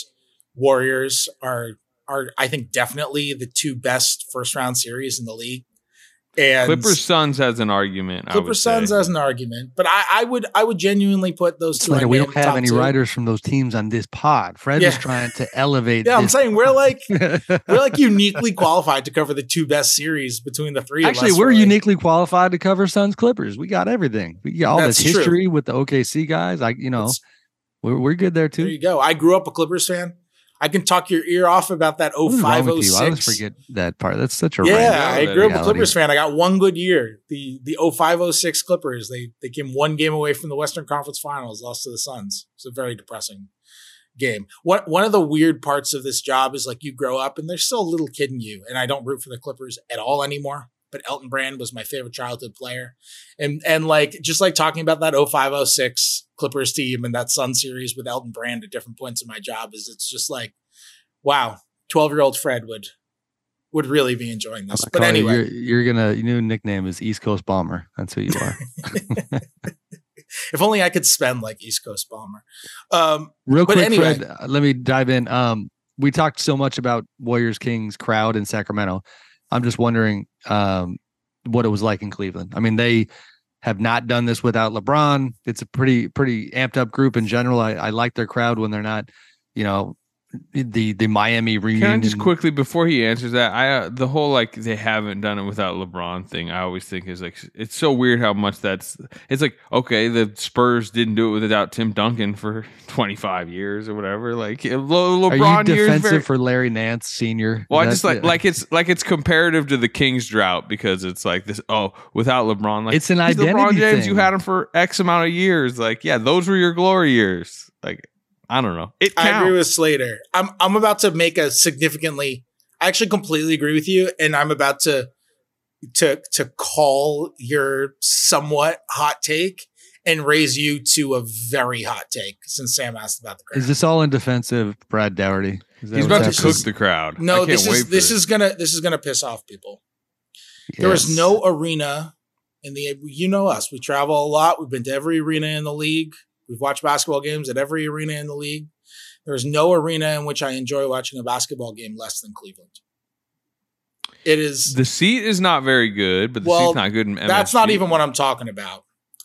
Warriors are are I think definitely the two best first round series in the league. And Clippers Suns has an argument. Clippers Suns has an argument, but I, I would I would genuinely put those two. Like we don't have any two. writers from those teams on this pod. Fred yeah. was trying to elevate. Yeah, this I'm saying pod. we're like we're like uniquely qualified to cover the two best series between the three. Actually, of us, we're really. uniquely qualified to cover Suns Clippers. We got everything. We got all That's this history true. with the O K C guys. Like you know, we're we're good there too. There you go. I grew up a Clippers fan. I can talk your ear off about that oh five oh six. I always forget that part. That's such a yeah. I grew up a Clippers fan. I got one good year. The the oh five oh six Clippers. They they came one game away from the Western Conference Finals, lost to the Suns. It's a very depressing game. One one of the weird parts of this job is like you grow up and there's still a little kid in you, and I don't root for the Clippers at all anymore. But Elton Brand was my favorite childhood player, and and like just like talking about that oh five oh six Clippers team and that Sun series with Elton Brand at different points in my job is it's just like, wow, twelve-year-old Fred would would really be enjoying this. But anyway, you're, you're gonna your new nickname is East Coast Bomber. That's who you are. If only I could spend like East Coast Bomber. Um, Real quick, anyway. Fred, let me dive in. Um, we talked so much about Warriors Kings crowd in Sacramento. I'm just wondering um, what it was like in Cleveland. I mean, they have not done this without LeBron. It's a pretty pretty amped up group in general. I, I like their crowd when they're not, you know, the the Miami reunion. Can I just quickly before he answers that, I uh, the whole like they haven't done it without LeBron thing. I always think is like it's so weird how much that's. It's like okay, the Spurs didn't do it without Tim Duncan for twenty-five years or whatever. Like Le- LeBron Are you years defensive very, for Larry Nance Senior? Well, I just like like it's like it's comparative to the Kings drought because it's like this. Oh, without LeBron, like it's an identity LeBron James, thing. You had him for X amount of years. Like yeah, those were your glory years. Like. I don't know. It counts. I agree with Slater. I'm I'm about to make a significantly. I actually completely agree with you, and I'm about to to to call your somewhat hot take and raise you to a very hot take. Since Sam asked about the crowd, is this all in defensive Brad Dougherty? He's about to cook the crowd. No, this is this is gonna this is gonna piss off people. Yes. There is no arena in the. You know us. We travel a lot. We've been to every arena in the league. We've watched basketball games at every arena in the league. There is no arena in which I enjoy watching a basketball game less than Cleveland. It is the seat is not very good, but the well, seat's not good in M S G. That's not even what I'm talking about.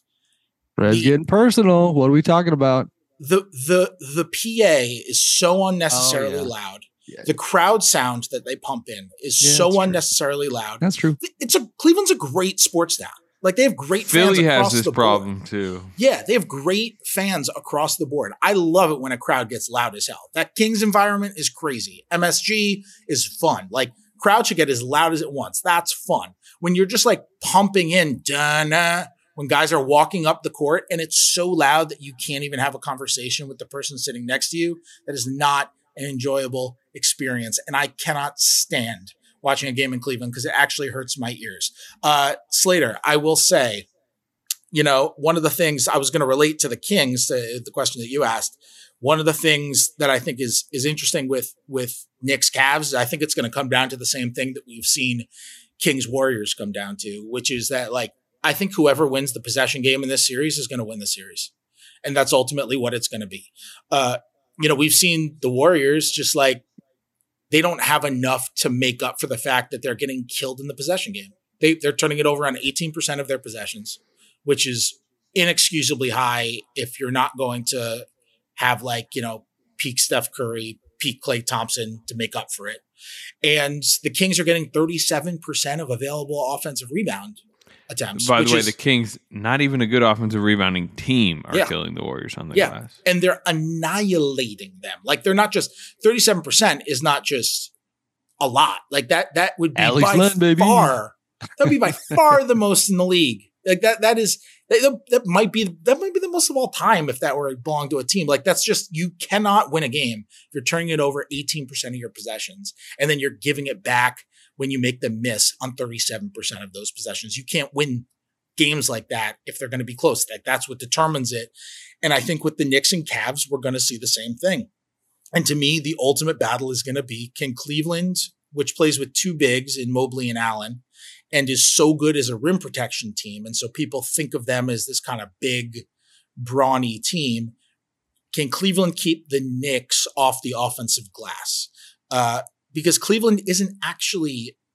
Fred's the, getting personal. What are we talking about? The the the P A is so unnecessarily oh, yeah. loud. Yeah. The crowd sound that they pump in is yeah, so unnecessarily true. loud. That's true. It's a Cleveland's a great sports town. Like they have great Philly fans across has this the problem board. too. Yeah, they have great fans across the board. I love it when a crowd gets loud as hell. That Kings environment is crazy. M S G is fun. Like crowd should get as loud as it wants. That's fun. When you're just like pumping in, dun when guys are walking up the court and it's so loud that you can't even have a conversation with the person sitting next to you, that is not an enjoyable experience. And I cannot stand watching a game in Cleveland because it actually hurts my ears. Uh, Slater, I will say, you know, one of the things I was going to relate to the Kings, to the question that you asked, one of the things that I think is is interesting with, with Knicks Cavs, I think it's going to come down to the same thing that we've seen Kings Warriors come down to, which is that like, I think whoever wins the possession game in this series is going to win the series. And that's ultimately what it's going to be. Uh, you know, we've seen the Warriors just like, they don't have enough to make up for the fact that they're getting killed in the possession game. They, they're turning it over on eighteen percent of their possessions, which is inexcusably high if you're not going to have like, you know, peak Steph Curry, peak Klay Thompson to make up for it. And the Kings are getting thirty-seven percent of available offensive rebound attempts. By the way, is, the Kings, not even a good offensive rebounding team, are yeah. killing the Warriors on the yeah. glass. And they're annihilating them. Like they're not just thirty-seven percent is not just a lot. Like that, that would be Alex by Len, baby. far, that would be by far the most in the league. Like that, that is, that, that might be, that might be the most of all time if that were belong to a team. Like that's just, you cannot win a game if you're turning it over eighteen percent of your possessions and then you're giving it back when you make them miss on thirty-seven percent of those possessions. You can't win games like that if they're going to be close. Like that's what determines it. And I think with the Knicks and Cavs, we're going to see the same thing. And to me, the ultimate battle is going to be, can Cleveland, which plays with two bigs in Mobley and Allen, and is so good as a rim protection team, and so people think of them as this kind of big, brawny team, can Cleveland keep the Knicks off the offensive glass? Uh, because Cleveland isn't actually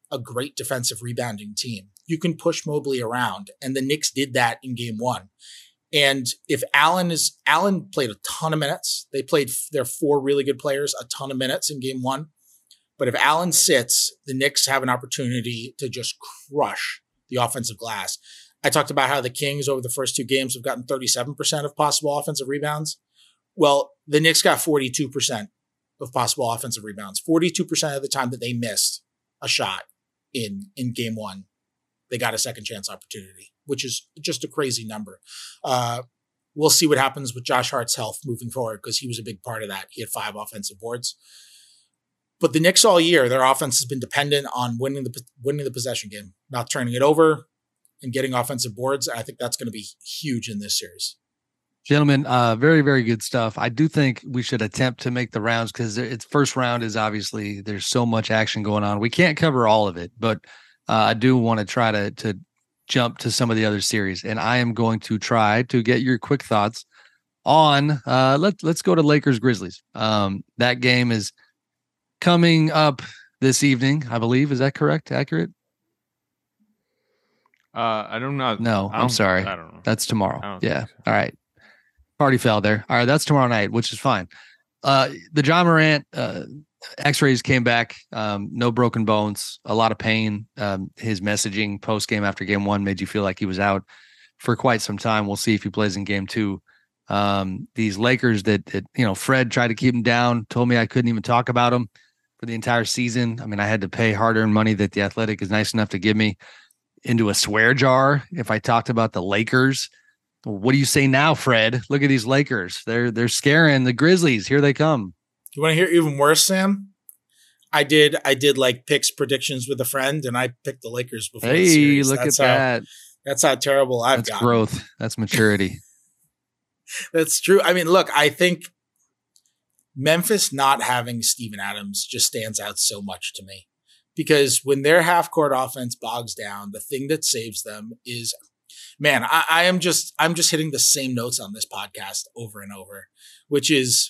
a great defensive rebounding team. You can push Mobley around, and the Knicks did that in game one. And if Allen is Allen played a ton of minutes, they played their four really good players a ton of minutes in game one. But if Allen sits, the Knicks have an opportunity to just crush the offensive glass. I talked about how the Kings over the first two games have gotten thirty-seven percent of possible offensive rebounds. Well, the Knicks got forty-two percent of possible offensive rebounds. forty-two percent of the time that they missed a shot in, in game one, they got a second chance opportunity, which is just a crazy number. Uh, we'll see what happens with Josh Hart's health moving forward, because he was a big part of that. He had five offensive boards. But the Knicks all year, their offense has been dependent on winning the winning the possession game, not turning it over and getting offensive boards. I think that's going to be huge in this series. Gentlemen, uh, very, very good stuff. I do think we should attempt to make the rounds, because its first round is obviously there's so much action going on. We can't cover all of it, but uh, I do want to try to to jump to some of the other series, and I am going to try to get your quick thoughts on. Uh, let let's go to Lakers Grizzlies. Um, that game is coming up this evening, I believe. Is that correct? Accurate? Uh, I don't know. No, I don't, I'm sorry. I don't know. That's tomorrow. I don't Yeah. think so. All right. Party foul there. All right. That's tomorrow night, which is fine. Uh, the John Morant uh, x-rays came back. Um, no broken bones, a lot of pain. Um, his messaging post game after game one made you feel like he was out for quite some time. We'll see if he plays in game two. Um, these Lakers that, that, you know, Fred tried to keep him down, told me I couldn't even talk about him for the entire season. I mean, I had to pay hard-earned money that The Athletic is nice enough to give me into a swear jar if I talked about the Lakers. What do you say now, Fred? Look at these Lakers. They're they're scaring the Grizzlies. Here they come. You want to hear even worse, Sam? I did I did like picks predictions with a friend, and I picked the Lakers before hey, the series. Look that's at how, that. That's how terrible I've That's gotten. growth. That's maturity. That's true. I mean, look, I think Memphis not having Steven Adams just stands out so much to me. Because when their half-court offense bogs down, the thing that saves them is, man, I, I am just I'm just hitting the same notes on this podcast over and over, which is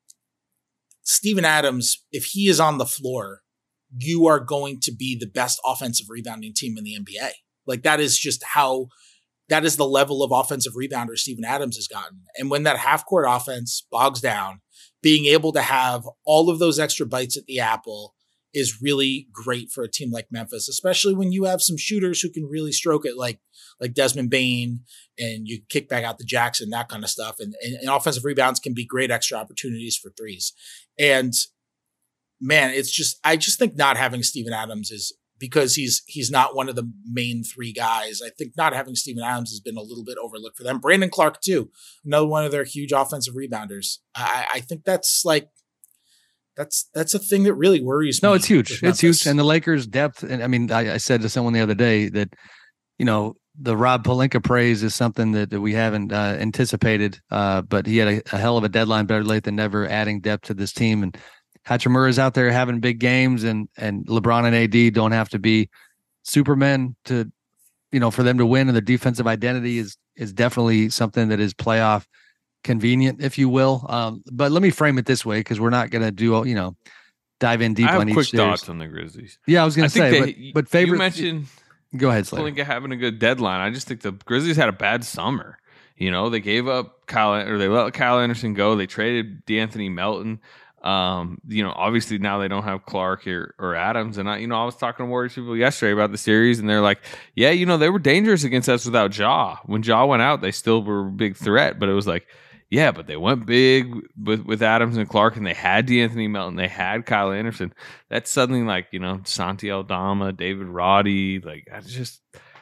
Steven Adams, if he is on the floor, you are going to be the best offensive rebounding team in the N B A. Like, that is just how, that is the level of offensive rebounder Steven Adams has gotten. And when that half-court offense bogs down, being able to have all of those extra bites at the apple is really great for a team like Memphis, especially when you have some shooters who can really stroke it, like like Desmond Bane, and you kick back out to Jackson, that kind of stuff. And, and, and offensive rebounds can be great extra opportunities for threes. And man, it's just, I just think not having Steven Adams is, because he's he's not one of the main three guys. I think not having Steven Adams has been a little bit overlooked for them. Brandon Clark too, another one of their huge offensive rebounders. I, I think that's like, That's that's a thing that really worries me. No, it's huge. It's huge. And the Lakers' depth. And I mean, I, I said to someone the other day that, you know, the Rob Pelinka praise is something that, that we haven't uh, anticipated. Uh, but he had a, a hell of a deadline, better late than never, adding depth to this team. And Hachimura's out there having big games, and and LeBron and A D don't have to be supermen to, you know, for them to win. And the defensive identity is is definitely something that is playoff convenient, if you will. Um, but let me frame it this way, because we're not going to do, you know, dive in deep I have on each quick series. thoughts on the Grizzlies. Yeah, I was going to say, they, but, but favorite. You mentioned, go ahead, Slater. Pelinka having a good deadline. I just think the Grizzlies had a bad summer. You know, they gave up Kyle, or they let Kyle Anderson go. They traded DeAnthony Melton. Um, you know, obviously now they don't have Clark or, or Adams. And I, you know, I was talking to Warriors people yesterday about the series, and they're like, yeah, you know, they were dangerous against us without Ja. When Ja went out, they still were a big threat, but it was like, yeah, but they went big with, with Adams and Clark, and they had DeAnthony Melton, they had Kyle Anderson. That's suddenly like, you know, Santi Aldama, David Roddy. Like, I just,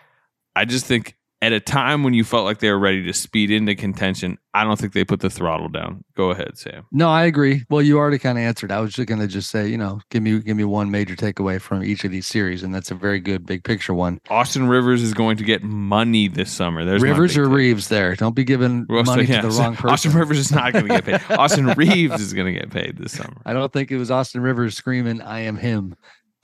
I just think at a time when you felt like they were ready to speed into contention, I don't think they put the throttle down. Go ahead, Sam. No, I agree. Well, you already kind of answered. I was just going to just say, you know, give me give me one major takeaway from each of these series, and that's a very good big picture one. Austin Rivers is going to get money this summer. There's Rivers or Reeves there. Don't be giving well, money so, yeah, to the so wrong person. Austin Rivers is not going to get paid. Austin Reeves is going to get paid this summer. I don't think it was Austin Rivers screaming, "I am him."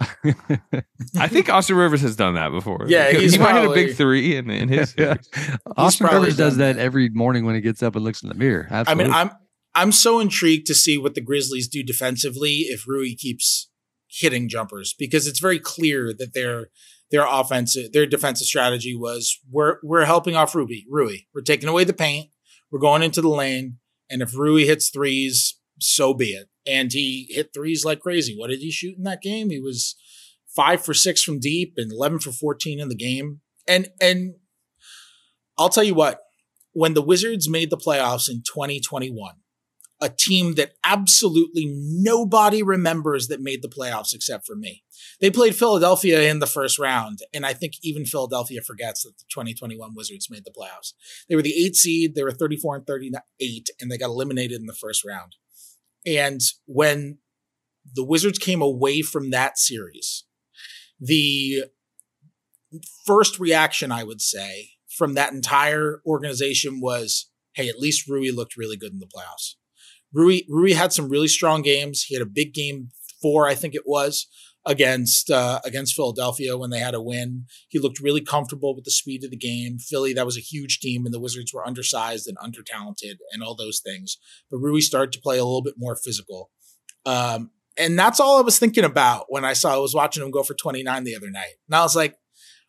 I think Austin Rivers has done that before. Yeah, he's he might probably, hit a big three in, in his yeah. series. Austin Rivers does that, that every morning when he gets up and looks in the mirror. Absolutely. I mean, I'm I'm so intrigued to see what the Grizzlies do defensively if Rui keeps hitting jumpers because it's very clear that their their offensive, their defensive strategy was we're we're helping off Rui. Rui, we're taking away the paint, we're going into the lane, and if Rui hits threes, so be it. And he hit threes like crazy. What did he shoot in that game? He was five for six from deep and eleven for fourteen in the game. And and I'll tell you what, when the Wizards made the playoffs in twenty twenty-one, a team that absolutely nobody remembers that made the playoffs except for me. They played Philadelphia in the first round, and I think even Philadelphia forgets that the twenty twenty-one Wizards made the playoffs. They were the eighth seed, they were thirty-four and thirty-eight, and they got eliminated in the first round. And when the Wizards came away from that series, the first reaction, I would say, from that entire organization was, hey, at least Rui looked really good in the playoffs. Rui, Rui had some really strong games. He had a big game four, I think it was, against uh, against Philadelphia when they had a win. He looked really comfortable with the speed of the game. Philly, that was a huge team, and the Wizards were undersized and under-talented and all those things. But Rui started to play a little bit more physical. Um, and that's all I was thinking about when I saw I was watching him go for twenty-nine the other night. And I was like,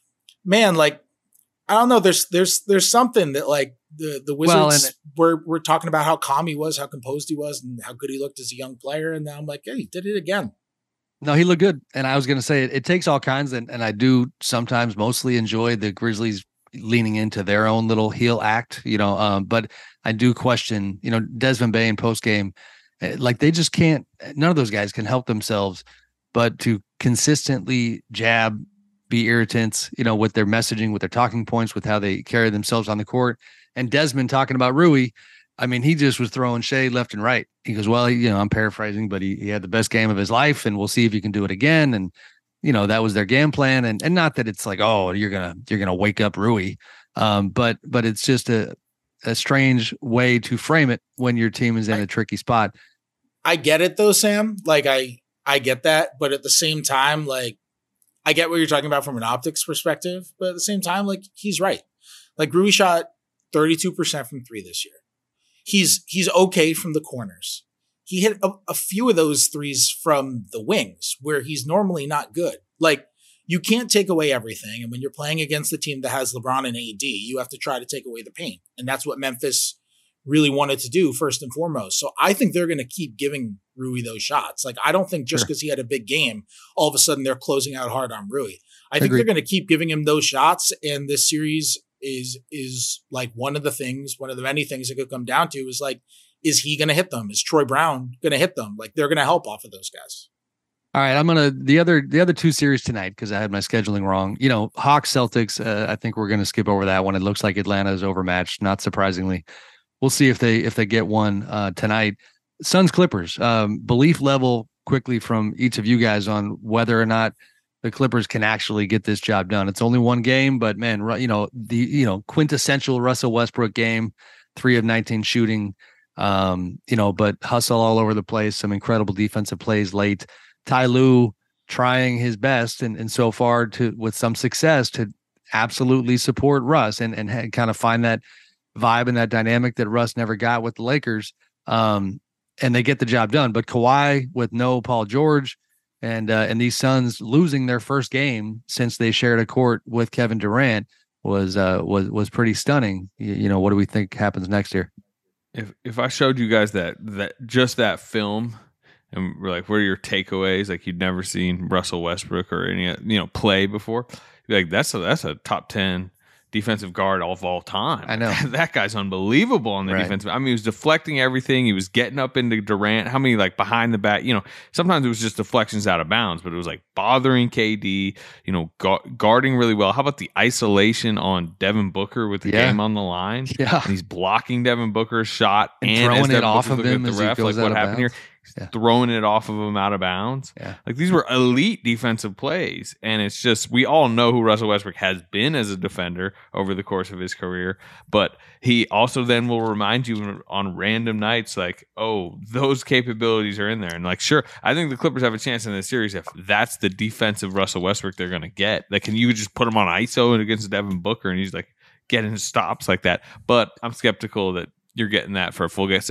man, like, I don't know. There's there's there's something that like the the Wizards well, it, were were talking about how calm he was, how composed he was, and how good he looked as a young player. And now I'm like, hey, he did it again. No, he looked good. And I was going to say it, it takes all kinds, and, and I do sometimes mostly enjoy the Grizzlies leaning into their own little heel act, you know. Um, but I do question, you know, Desmond Bane post game, like they just can't. None of those guys can help themselves, but to consistently jab, be irritants, you know, with their messaging, with their talking points, with how they carry themselves on the court. And Desmond talking about Rui, I mean, he just was throwing shade left and right. He goes, well, you know, I'm paraphrasing, but he, he had the best game of his life, and we'll see if he can do it again. And, you know, that was their game plan. And and not that it's like, oh, you're gonna you're gonna wake up Rui, um, but but it's just a a strange way to frame it when your team is in a tricky spot. I get it though, Sam. Like I I get that, but at the same time, like I get what you're talking about from an optics perspective, but at the same time, like he's right. Like Rui shot thirty-two percent from three this year. He's he's okay from the corners. He hit a, a few of those threes from the wings where he's normally not good. Like you can't take away everything. And when you're playing against a team that has LeBron and A D, you have to try to take away the paint. And that's what Memphis really wanted to do first and foremost. So I think they're going to keep giving Rui those shots. Like I don't think just because sure. he had a big game, all of a sudden they're closing out hard on Rui. I think Agreed. They're going to keep giving him those shots. And this series is is like one of the things, one of the many things it could come down to is like, is he going to hit them? Is Troy Brown going to hit them? Like they're going to help off of those guys. All right, I'm gonna the other the other two series tonight because I had my scheduling wrong. You know, Hawks Celtics. Uh, I think we're going to skip over that one. It looks like Atlanta is overmatched. Not surprisingly, we'll see if they if they get one uh, tonight. Suns Clippers. Um, belief level quickly from each of you guys on whether or not the Clippers can actually get this job done. It's only one game, but man, you know, the, you know, quintessential Russell Westbrook game, three of nineteen shooting, um, you know, but hustle all over the place, some incredible defensive plays late. Ty Lue trying his best and, and so far to, with some success to absolutely support Russ and, and ha- kind of find that vibe and that dynamic that Russ never got with the Lakers. Um, and they get the job done, but Kawhi with no Paul George, And uh, and these Suns losing their first game since they shared a court with Kevin Durant was uh, was was pretty stunning. You, you know, what do we think happens next year? If if I showed you guys that that just that film, and we're like, what are your takeaways? Like you'd never seen Russell Westbrook or any you know play before. You'd be like that's a that's a top ten defensive guard of all time. I know. That guy's unbelievable on the right. defensive. I mean, he was deflecting everything. He was getting up into Durant. How many, like, behind the back, you know, sometimes it was just deflections out of bounds, but it was like bothering K D, you know, gu- guarding really well. How about the isolation on Devin Booker with the yeah. game on the line? Yeah. And he's blocking Devin Booker's shot and, and throwing it off Booker's of him at as the ref, he goes like out what of happened bounds. here. Yeah. Throwing it off of him out of bounds. Yeah. Like these were elite defensive plays. And it's just, we all know who Russell Westbrook has been as a defender over the course of his career. But he also then will remind you on random nights, like, oh, those capabilities are in there. And like, sure, I think the Clippers have a chance in this series if that's the defensive Russell Westbrook they're going to get. Like, can you just put him on I S O against Devin Booker and he's like getting stops like that? But I'm skeptical that you're getting that for a full game seven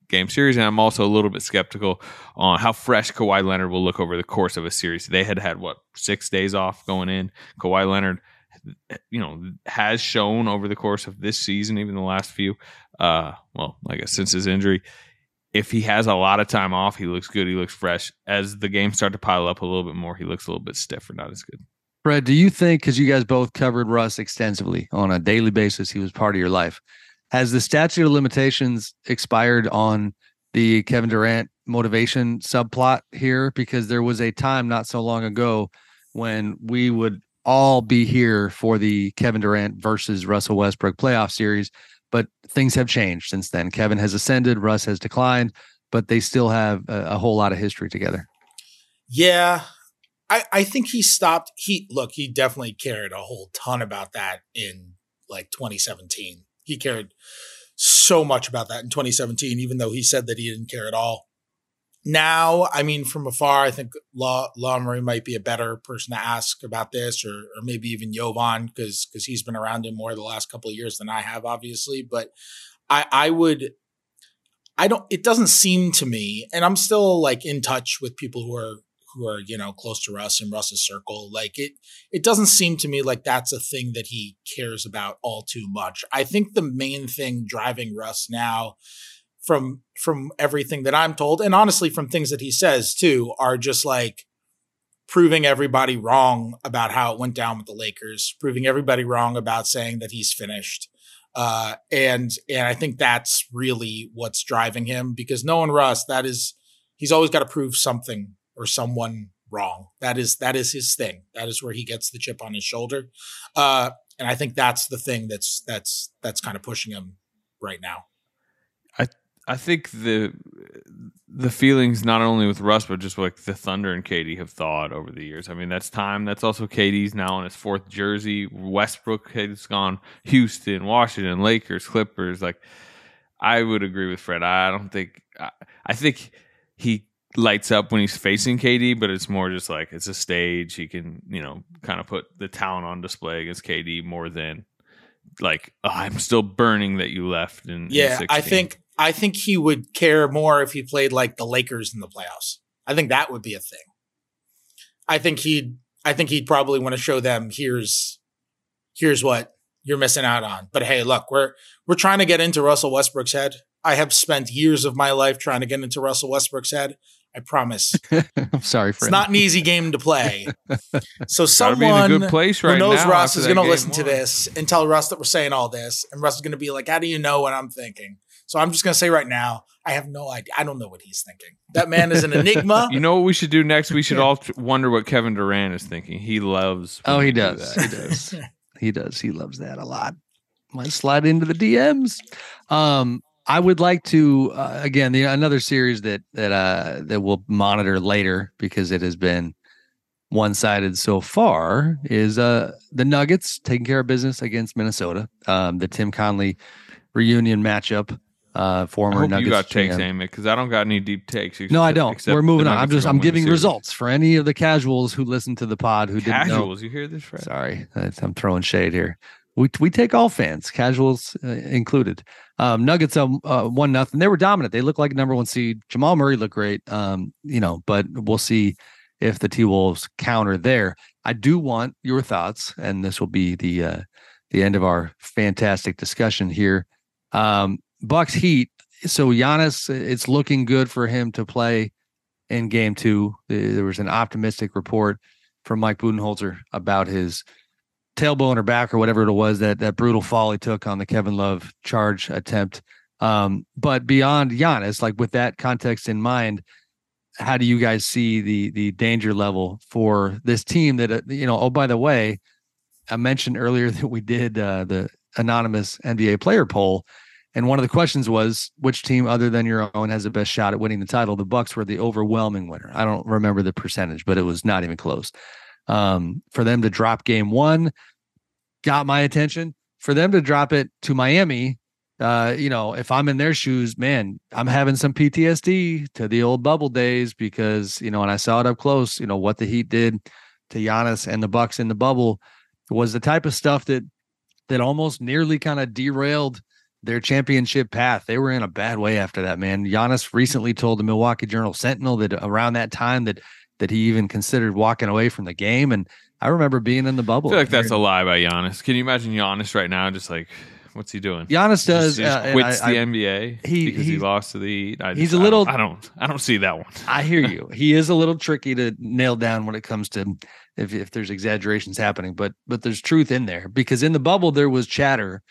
game series, and I'm also a little bit skeptical on how fresh Kawhi Leonard will look over the course of a series. They had had what six days off going in. Kawhi Leonard, you know, has shown over the course of this season, even the last few, uh, well, I guess since his injury, if he has a lot of time off, he looks good. He looks fresh. As the games start to pile up a little bit more, he looks a little bit stiffer, not as good. Fred, do you think, because you guys both covered Russ extensively on a daily basis, he was part of your life, has the statute of limitations expired on the Kevin Durant motivation subplot here? Because there was a time not so long ago when we would all be here for the Kevin Durant versus Russell Westbrook playoff series, but things have changed since then. Kevin has ascended, Russ has declined, but they still have a, a whole lot of history together. Yeah. I, I think he stopped. He look, he definitely cared a whole ton about that in like twenty seventeen. He cared so much about that in twenty seventeen, even though he said that he didn't care at all. Now, I mean, from afar, I think Law Murray might be a better person to ask about this, or or maybe even Jovan, because because he's been around him more the last couple of years than I have, obviously. But I I would I don't. It doesn't seem to me, and I'm still like in touch with people who are. who are, you know, close to Russ in Russ's circle. Like it, it doesn't seem to me like that's a thing that he cares about all too much. I think the main thing driving Russ now from, from everything that I'm told, and honestly from things that he says too, are just like proving everybody wrong about how it went down with the Lakers, proving everybody wrong about saying that he's finished. Uh, and, and I think that's really what's driving him, because knowing Russ, that is, he's always got to prove something or someone wrong. That is that is his thing. That is where he gets the chip on his shoulder. Uh, and I think that's the thing that's that's that's kind of pushing him right now. I I think the the feelings not only with Russ, but just like the Thunder and K D have thawed over the years. I mean, that's time. That's also K D's now on his fourth jersey. Westbrook has gone. Houston, Washington, Lakers, Clippers. Like, I would agree with Fred. I don't think I, I think he lights up when he's facing K D, but it's more just like it's a stage. He can, you know, kind of put the talent on display against K D more than like, oh, I'm still burning that you left in yeah in I think I think he would care more if he played like the Lakers in the playoffs. I think that would be a thing. I think he'd I think he'd probably want to show them here's here's what you're missing out on. But hey, look, we're we're trying to get into Russell Westbrook's head. I have spent years of my life trying to get into Russell Westbrook's head. I promise. I'm sorry, friend. It's not an easy game to play. So someone good place right who knows now Russ is going to listen one. to this and tell Russ that we're saying all this. And Russ is going to be like, how do you know what I'm thinking? So I'm just going to say right now, I have no idea. I don't know what he's thinking. That man is an enigma. You know what we should do next? We should all t- wonder what Kevin Durant is thinking. He loves. Oh, he does. Do he does. He does. He loves that a lot. Might slide into the D Ms. Um, I would like to uh, again the another series that that uh, that we'll monitor later because it has been one-sided so far is uh, the Nuggets taking care of business against Minnesota. Um, the Tim Conley reunion matchup. Uh, former I hope Nuggets. You got takes, G M. Amy, because I don't got any deep takes. No, I don't. We're moving on. I'm just I'm giving series. results for any of the casuals who listen to the pod who casuals, didn't know. You hear this, Fred? Sorry, I'm throwing shade here. We we take all fans, casuals uh, included. Um, Nuggets um, uh, one nothing. They were dominant. They looked like number one seed. Jamal Murray looked great. Um, you know, but we'll see if the T Wolves counter there. I do want your thoughts, and this will be the uh, the end of our fantastic discussion here. Um, Bucks Heat. So Giannis, it's looking good for him to play in game two. There was an optimistic report from Mike Budenholzer about his tailbone or back or whatever it was, that that brutal fall he took on the Kevin Love charge attempt. Um, but beyond Giannis, like with that context in mind, how do you guys see the the danger level for this team that, uh, you know, oh, by the way, I mentioned earlier that we did uh, the anonymous N B A player poll. And one of the questions was, which team other than your own has the best shot at winning the title? The Bucks were the overwhelming winner. I don't remember the percentage, but it was not even close. Um, for them to drop game one got my attention. For them to drop it to Miami, uh, you know, if I'm in their shoes, man, I'm having some P T S D to the old bubble days because, you know, and I saw it up close, you know, what the Heat did to Giannis and the Bucks in the bubble was the type of stuff that that almost nearly kind of derailed their championship path. They were in a bad way after that, man. Giannis recently told the Milwaukee Journal Sentinel that around that time that that he even considered walking away from the game. And I remember being in the bubble. I feel like that's a lie by Giannis. Can you imagine Giannis right now just like, what's he doing? Giannis does. He just, uh, quits I, the I, N B A he, because he, he lost to the Heat. I he's just, a little. I don't, I don't. I don't see that one. I hear you. He is a little tricky to nail down when it comes to if if there's exaggerations happening, but but there's truth in there because in the bubble there was chatter,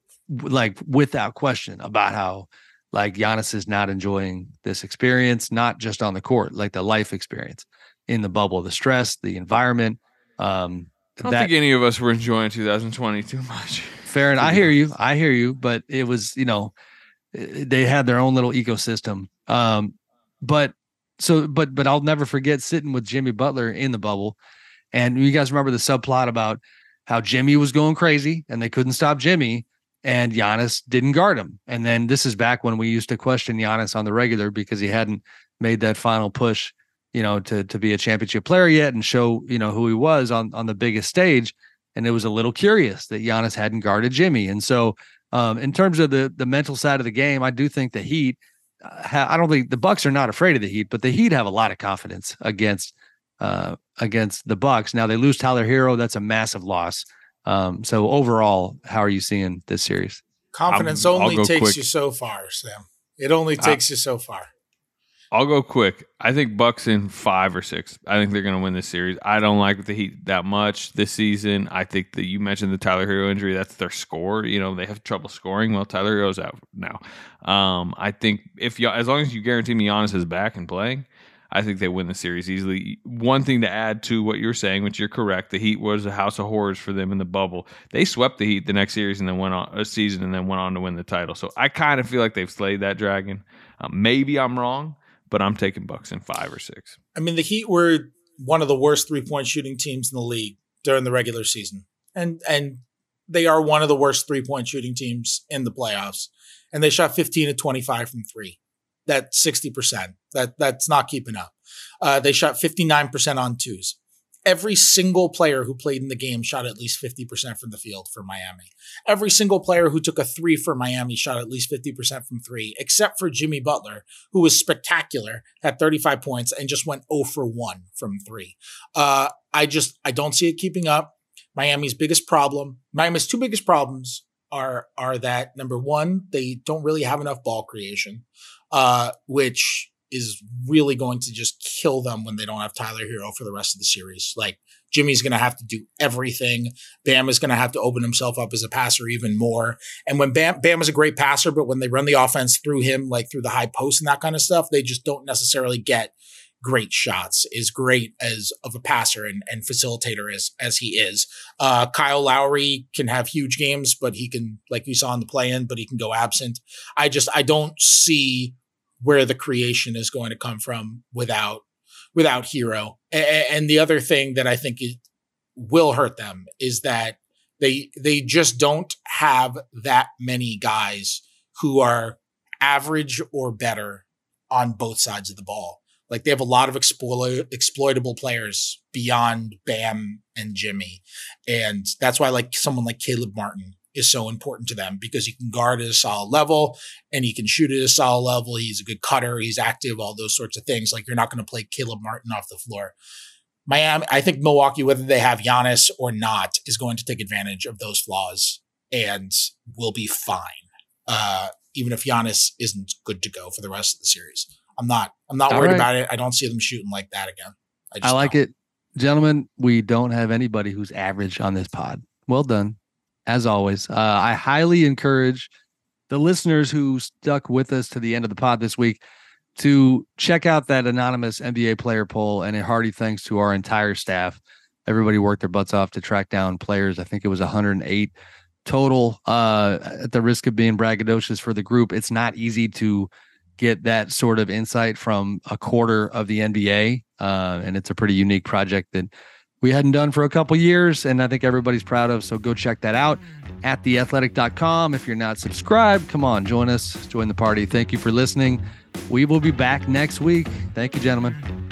like without question, about how like Giannis is not enjoying this experience, not just on the court, like the life experience in the bubble, the stress, the environment. Um, I don't that, think any of us were enjoying two thousand twenty too much. Fair, and I hear you. I hear you. But it was, you know, they had their own little ecosystem. Um, but so, but but I'll never forget sitting with Jimmy Butler in the bubble, and you guys remember the subplot about how Jimmy was going crazy and they couldn't stop Jimmy, and Giannis didn't guard him. And then this is back when we used to question Giannis on the regular because he hadn't made that final push, you know, to to be a championship player yet and show, you know, who he was on, on the biggest stage. And it was a little curious that Giannis hadn't guarded Jimmy. And so um, in terms of the the mental side of the game, I do think the Heat, uh, ha- I don't think the Bucks are not afraid of the Heat, but the Heat have a lot of confidence against uh, against the Bucks. Now they lose Tyler Hero. That's a massive loss. Um, so overall, how are you seeing this series? Confidence I'll, only I'll takes quick. you so far, Sam. It only takes uh, you so far. I'll go quick. I think Bucks in five or six. I think they're going to win this series. I don't like the Heat that much this season. I think that you mentioned the Tyler Hero injury. That's their score. You know, they have trouble scoring. Well, Tyler Hero's out now. Um, I think if you, as long as you guarantee me Giannis is back and playing, I think they win the series easily. One thing to add to what you're saying, which you're correct, the Heat was a house of horrors for them in the bubble. They swept the Heat the next series and then went on a season and then went on to win the title. So I kind of feel like they've slayed that dragon. Um, maybe I'm wrong, but I'm taking Bucks in five or six. I mean, the Heat were one of the worst three-point shooting teams in the league during the regular season. And and they are one of the worst three-point shooting teams in the playoffs. And they shot fifteen to twenty-five from three. That's sixty percent. That That's not keeping up. Uh, they shot fifty-nine percent on twos. Every single player who played in the game shot at least fifty percent from the field for Miami. Every single player who took a three for Miami shot at least fifty percent from three, except for Jimmy Butler, who was spectacular, had thirty-five points, and just went zero for one from three. Uh, I just, I don't see it keeping up. Miami's biggest problem, Miami's two biggest problems are, are that, number one, they don't really have enough ball creation, uh, which is really going to just kill them when they don't have Tyler Hero for the rest of the series. Like, Jimmy's going to have to do everything. Bam is going to have to open himself up as a passer even more. And when Bam, Bam is a great passer, but when they run the offense through him, like through the high post and that kind of stuff, they just don't necessarily get great shots, as great as of a passer and, and facilitator as, as he is. Uh, Kyle Lowry can have huge games, but he can, like you saw in the play-in, but he can go absent. I just, I don't see where the creation is going to come from without without Hero. And the other thing that I think it will hurt them is that they they just don't have that many guys who are average or better on both sides of the ball. Like, they have a lot of exploit, exploitable players beyond Bam and Jimmy. And that's why, like, someone like Caleb Martin is so important to them, because he can guard at a solid level and he can shoot at a solid level. He's a good cutter. He's active, all those sorts of things. Like, you're not going to play Caleb Martin off the floor. Miami, I think Milwaukee, whether they have Giannis or not, is going to take advantage of those flaws and will be fine. Uh, even if Giannis isn't good to go for the rest of the series. I'm not, I'm not all worried right. about it. I don't see them shooting like that again. I, just I like don't. it. Gentlemen, we don't have anybody who's average on this pod. Well done. As always, uh, I highly encourage the listeners who stuck with us to the end of the pod this week to check out that anonymous N B A player poll. And a hearty thanks to our entire staff. Everybody worked their butts off to track down players. I think it was one hundred eight total. Uh, at the risk of being braggadocious for the group, it's not easy to get that sort of insight from a quarter of the N B A. Uh, and it's a pretty unique project that we hadn't done for a couple years, and I think everybody's proud of. So go check that out at the athletic dot com. If you're not subscribed, come on, join us, join the party. Thank you for listening. We will be back next week. Thank you, gentlemen.